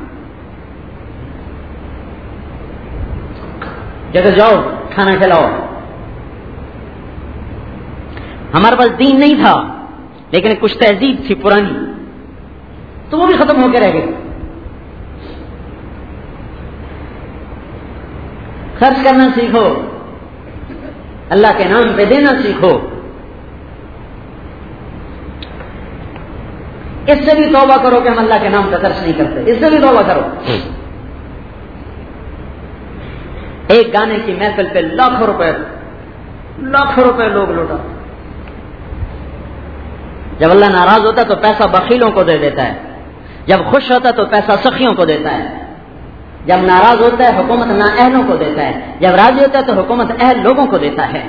جگہ جاؤ کھانا کھلاؤ۔ ہمارے پاس دین نہیں تھا لیکن کچھ تہذیب تھی پرانی، تو وہ بھی ختم ہو کے رہ گئی۔ خرچ کرنا سیکھو، اللہ کے نام پہ دینا سیکھو۔ اس سے بھی توبہ کرو کہ ہم اللہ کے نام پہ خرچ نہیں کرتے، اس سے بھی توبہ کرو۔ ایک گانے کی محفل پہ لاکھوں روپے لوگ لوٹا، جب اللہ ناراض ہوتا ہے تو پیسہ بخیلوں کو دے دیتا ہے، جب خوش ہوتا ہے تو پیسہ سخیوں کو دیتا ہے، جب ناراض ہوتا ہے حکومت نااہلوں کو دیتا ہے، جب راضی ہوتا ہے تو حکومت اہل لوگوں کو دیتا ہے۔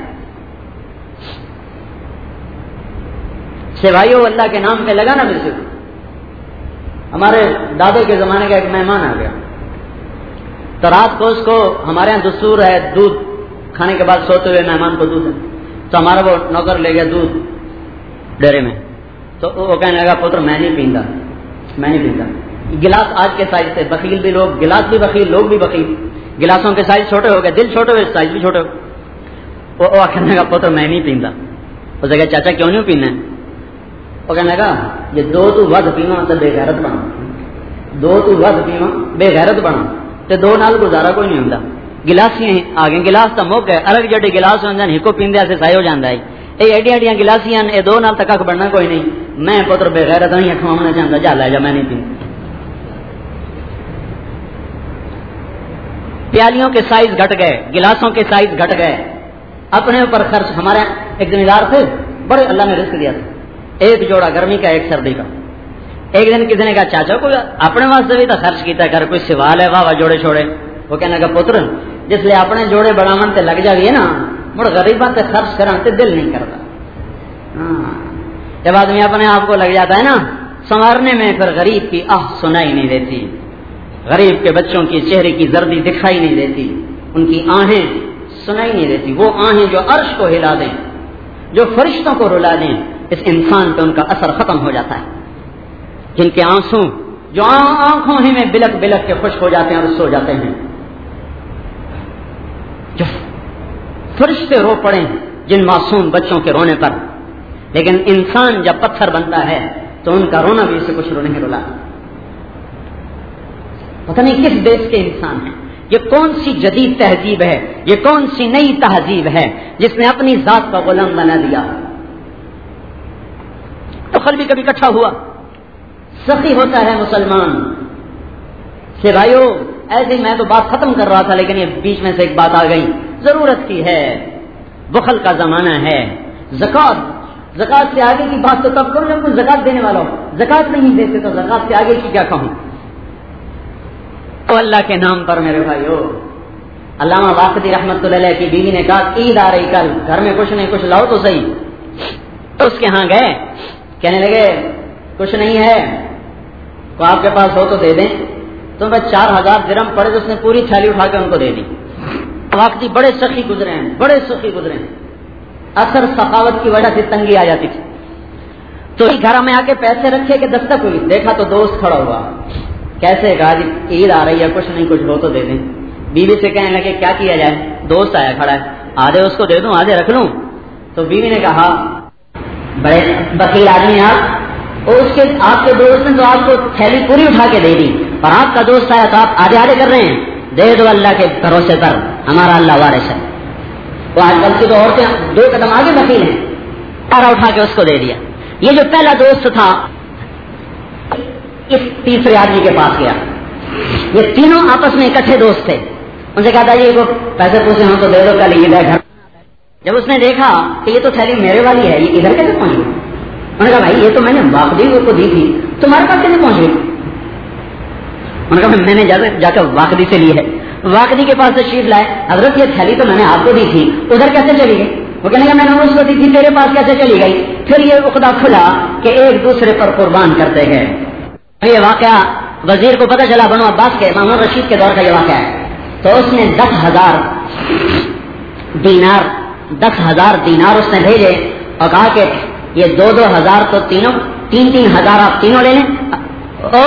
سوائیوں اللہ کے نام پہ لگانا بالکل۔ ہمارے دادے کے زمانے کا ایک مہمان آ گیا تو رات کو اس کو، ہمارے یہاں دستور ہے دودھ کھانے کے بعد سوتے ہوئے مہمان کو دودھ ہے، تو ہمارا وہ نوکر لے گیا دودھ ڈیرے میں، تو وہ کہنے لگا پتر میں نہیں پیتا۔ گلاس آج کے سائز سے، بخیل بھی لوگ، گلاس بھی بخیل، لوگ بھی بخیل، گلاسوں کے سائز چھوٹے ہو گئے، دل چھوٹے ہوئے سائز بھی چھوٹے ہو گئے۔ وہ کہنے لگا پتر میں نہیں پیندا۔ اسے کہا چاچا کیوں نہیں پینا ہے؟ وہ کہنے لگا یہ دو تو ود پیواں تو بے غیرت بنا، دو تو ود پیواں بے غیرت بنا تے دو نال گزارا کوئی نہیں ہوندا۔ گلاسیاں آ گئے، گلاس تو مک گئے، الگ جڑے گلاس ہوندے ہیں ہکو پیندے سے سائے ہو جاندا ہے، اے ایڈیاں ایڈیاں گلاسیاں اے دو نال تک بننا کوئی نہیں، میں پتر بے غیرت نہیں کھوانا چاہندا، جا لے جا میں نہیں پیندا۔ پیالیوں کے سائز گھٹ گئے، گلاسوں کے سائز گھٹ گئے، اپنے اوپر خرچ۔ ہمارے ایک زمیندار تھے، بڑے اللہ نے رزق دیا تھا، ایک جوڑا گرمی کا ایک سردی کا۔ ایک دن کسی نے کہا چاچا کوئی اپنے واسطے بھی تو خرچ کیتا کر، کوئی سوال ہے واہ جوڑے چھوڑے؟ وہ کہنے لگا پتر جس لئے اپنے جوڑے بڑھاون تے لگ جائیے نا، مڑ غریباں تے خرچ کران تے دل نہیں کرتا۔ جب آدمی اپنے آپ کو لگ جاتا ہے نا سنوارنے میں، پھر غریب کی آہ سنائی نہیں دیتی، غریب کے بچوں کی چہرے کی زردی دکھائی نہیں دیتی، ان کی آہیں سنائی نہیں دیتی۔ وہ آہیں جو عرش کو ہلا دیں، جو فرشتوں کو رلا دیں، اس انسان پہ ان کا اثر ختم ہو جاتا ہے۔ جن کے آنسو جو آنکھوں ہی میں بلک بلک کے خشک ہو جاتے ہیں اور سو جاتے ہیں، جو فرشتے رو پڑے جن معصوم بچوں کے رونے پر، لیکن انسان جب پتھر بنتا ہے تو ان کا رونا بھی اسے کچھ نہیں رلا۔ پتہ نہیں کس دیش کے انسان ہیں، یہ کون سی جدید تہذیب ہے، یہ کون سی نئی تہذیب ہے جس نے اپنی ذات کا غلام بنا دیا۔ تو خلوی کبھی اکٹھا ہوا، سخی ہوتا ہے مسلمان سے بھائیو۔ ایسے میں تو بات ختم کر رہا تھا لیکن یہ بیچ میں سے ایک بات آ گئی، ضرورت کی ہے، بخل کا زمانہ ہے۔ زکات سے آگے کی بات تو تب کروں جب کوئی زکات دینے والا ہو، زکات نہیں دیتے تو زکات سے آگے کی کیا کہوں؟ تو اللہ کے نام پر میرے بھائیو، علامہ واقدی رحمت اللہ علیہ کی بیوی نے کہا عید آ رہی کل، گھر میں کچھ نہیں کچھ لاؤ تو صحیح۔ تو اس کے ہاں گئے، کہنے لگے کچھ نہیں ہے تو آپ کے پاس ہو تو دے دیں۔ تو بس 4000 درہم پڑے تو اس نے پوری تھیلی اٹھا کے ان کو دے دی۔ واقعی بڑے سخی گزرے ہیں، بڑے سخی گزرے ہیں، اکثر سخاوت کی وجہ سے تنگی آ جاتی تھی۔ تو گھر میں آ کے پیسے رکھے کہ دستک ہوئی، دیکھا تو دوست کھڑا ہوا، کیسے کہا جی عید آ رہی ہے کچھ نہیں کچھ ہو تو دے دیں۔ بیوی سے کہنے لگے کیا کیا جائے؟ دوست آیا کھڑا ہے، آدھے اس کو دے دوں آدھے رکھ لوں؟ تو بیوی نے کہا بڑے بخیل آدمی آپ، اور اس کے آپ کے دوست نے تو آپ کو تھیلی پوری اٹھا کے دے دی، اور آپ کا دوست آیا تو آپ آدھے آدھے کر رہے ہیں۔ دے دو اللہ کے بھروسے پر، ہمارا اللہ وارث ہے۔ تو آج کل کی تو عورتیں 2 قدم آگے بخیل ہیں، سارا اٹھا کے اس کو دے دیا۔ یہ جو پہلا دوست تھا اس تیسرے آدمی کے پاس گیا، یہ تینوں آپس میں اکٹھے دوست تھے، ان سے کہا تھا یہ کو پیسے پوچھے ہوں تو دے دو، کل یہ گھر۔ جب اس نے دیکھا کہ یہ تو تھیلی میرے والی ہے، یہ ادھر کیسے پہنچ گئی؟ انہوں نے کہا بھائی یہ تو میں نے واقدی کو دی تھی، تمہارے پاس کیسے پہنچ گئی؟ انہوں نے کہا میں نے جا کر واقدی سے لی ہے۔ واقدی کے پاس تشریف لائے، حضرت یہ تھیلی تو میں نے آپ کو دی تھی، ادھر کیسے چلی گئی؟ وہ کہنے لگا میں نے اس کو دی تھی، تیرے پاس کیسے چلی گئی؟ پھر یہ عقدہ کھلا کہ ایک دوسرے پر قربان کرتے گئے۔ یہ واقعہ وزیر کو پتہ چلا، بنو عباس کے مامون رشید کے دور کا یہ واقعہ ہے۔ تو اس نے 10,000 دینار اس نے بھیجے اور کہا کہ یہ 2,000 تو تینوں 3,000 آپ تینوں لے لیں، اور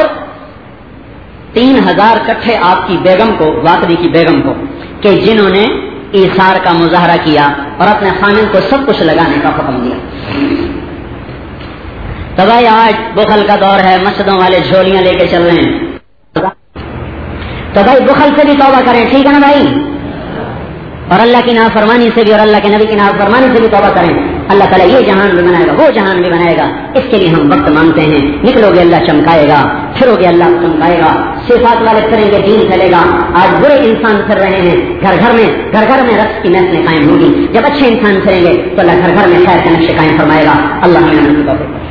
3,000 کٹھے آپ کی بیگم کو، واقدی کی بیگم کو، کہ جنہوں نے ایثار کا مظاہرہ کیا اور اپنے خامن کو سب کچھ لگانے کا حکم دیا۔ تو بھائی آج بخل کا دور ہے، مسجدوں والے جھولیاں لے کے چل رہے ہیں، تو بھائی بخل سے بھی توبہ کریں، ٹھیک ہے نا بھائی؟ اور اللہ کی نافرمانی سے بھی اور اللہ کے نبی کی نافرمانی سے بھی توبہ کریں۔ اللہ تعالیٰ یہ جہان بھی بنائے گا، وہ جہان بھی بنائے گا، اس کے لیے ہم وقت مانگتے ہیں۔ نکلو گے اللہ چمکائے گا، پھرو گے اللہ چمکائے گا، صفات والے پھریں گے دین چلے گا۔ آج برے انسان پھر رہے ہیں، گھر گھر میں رقص کی محفلیں قائم ہوگی۔ جب اچھے انسان پھریں گے تو اللہ گھر گھر میں خیر کے نقشے قائم فرمائے گا۔ اللہ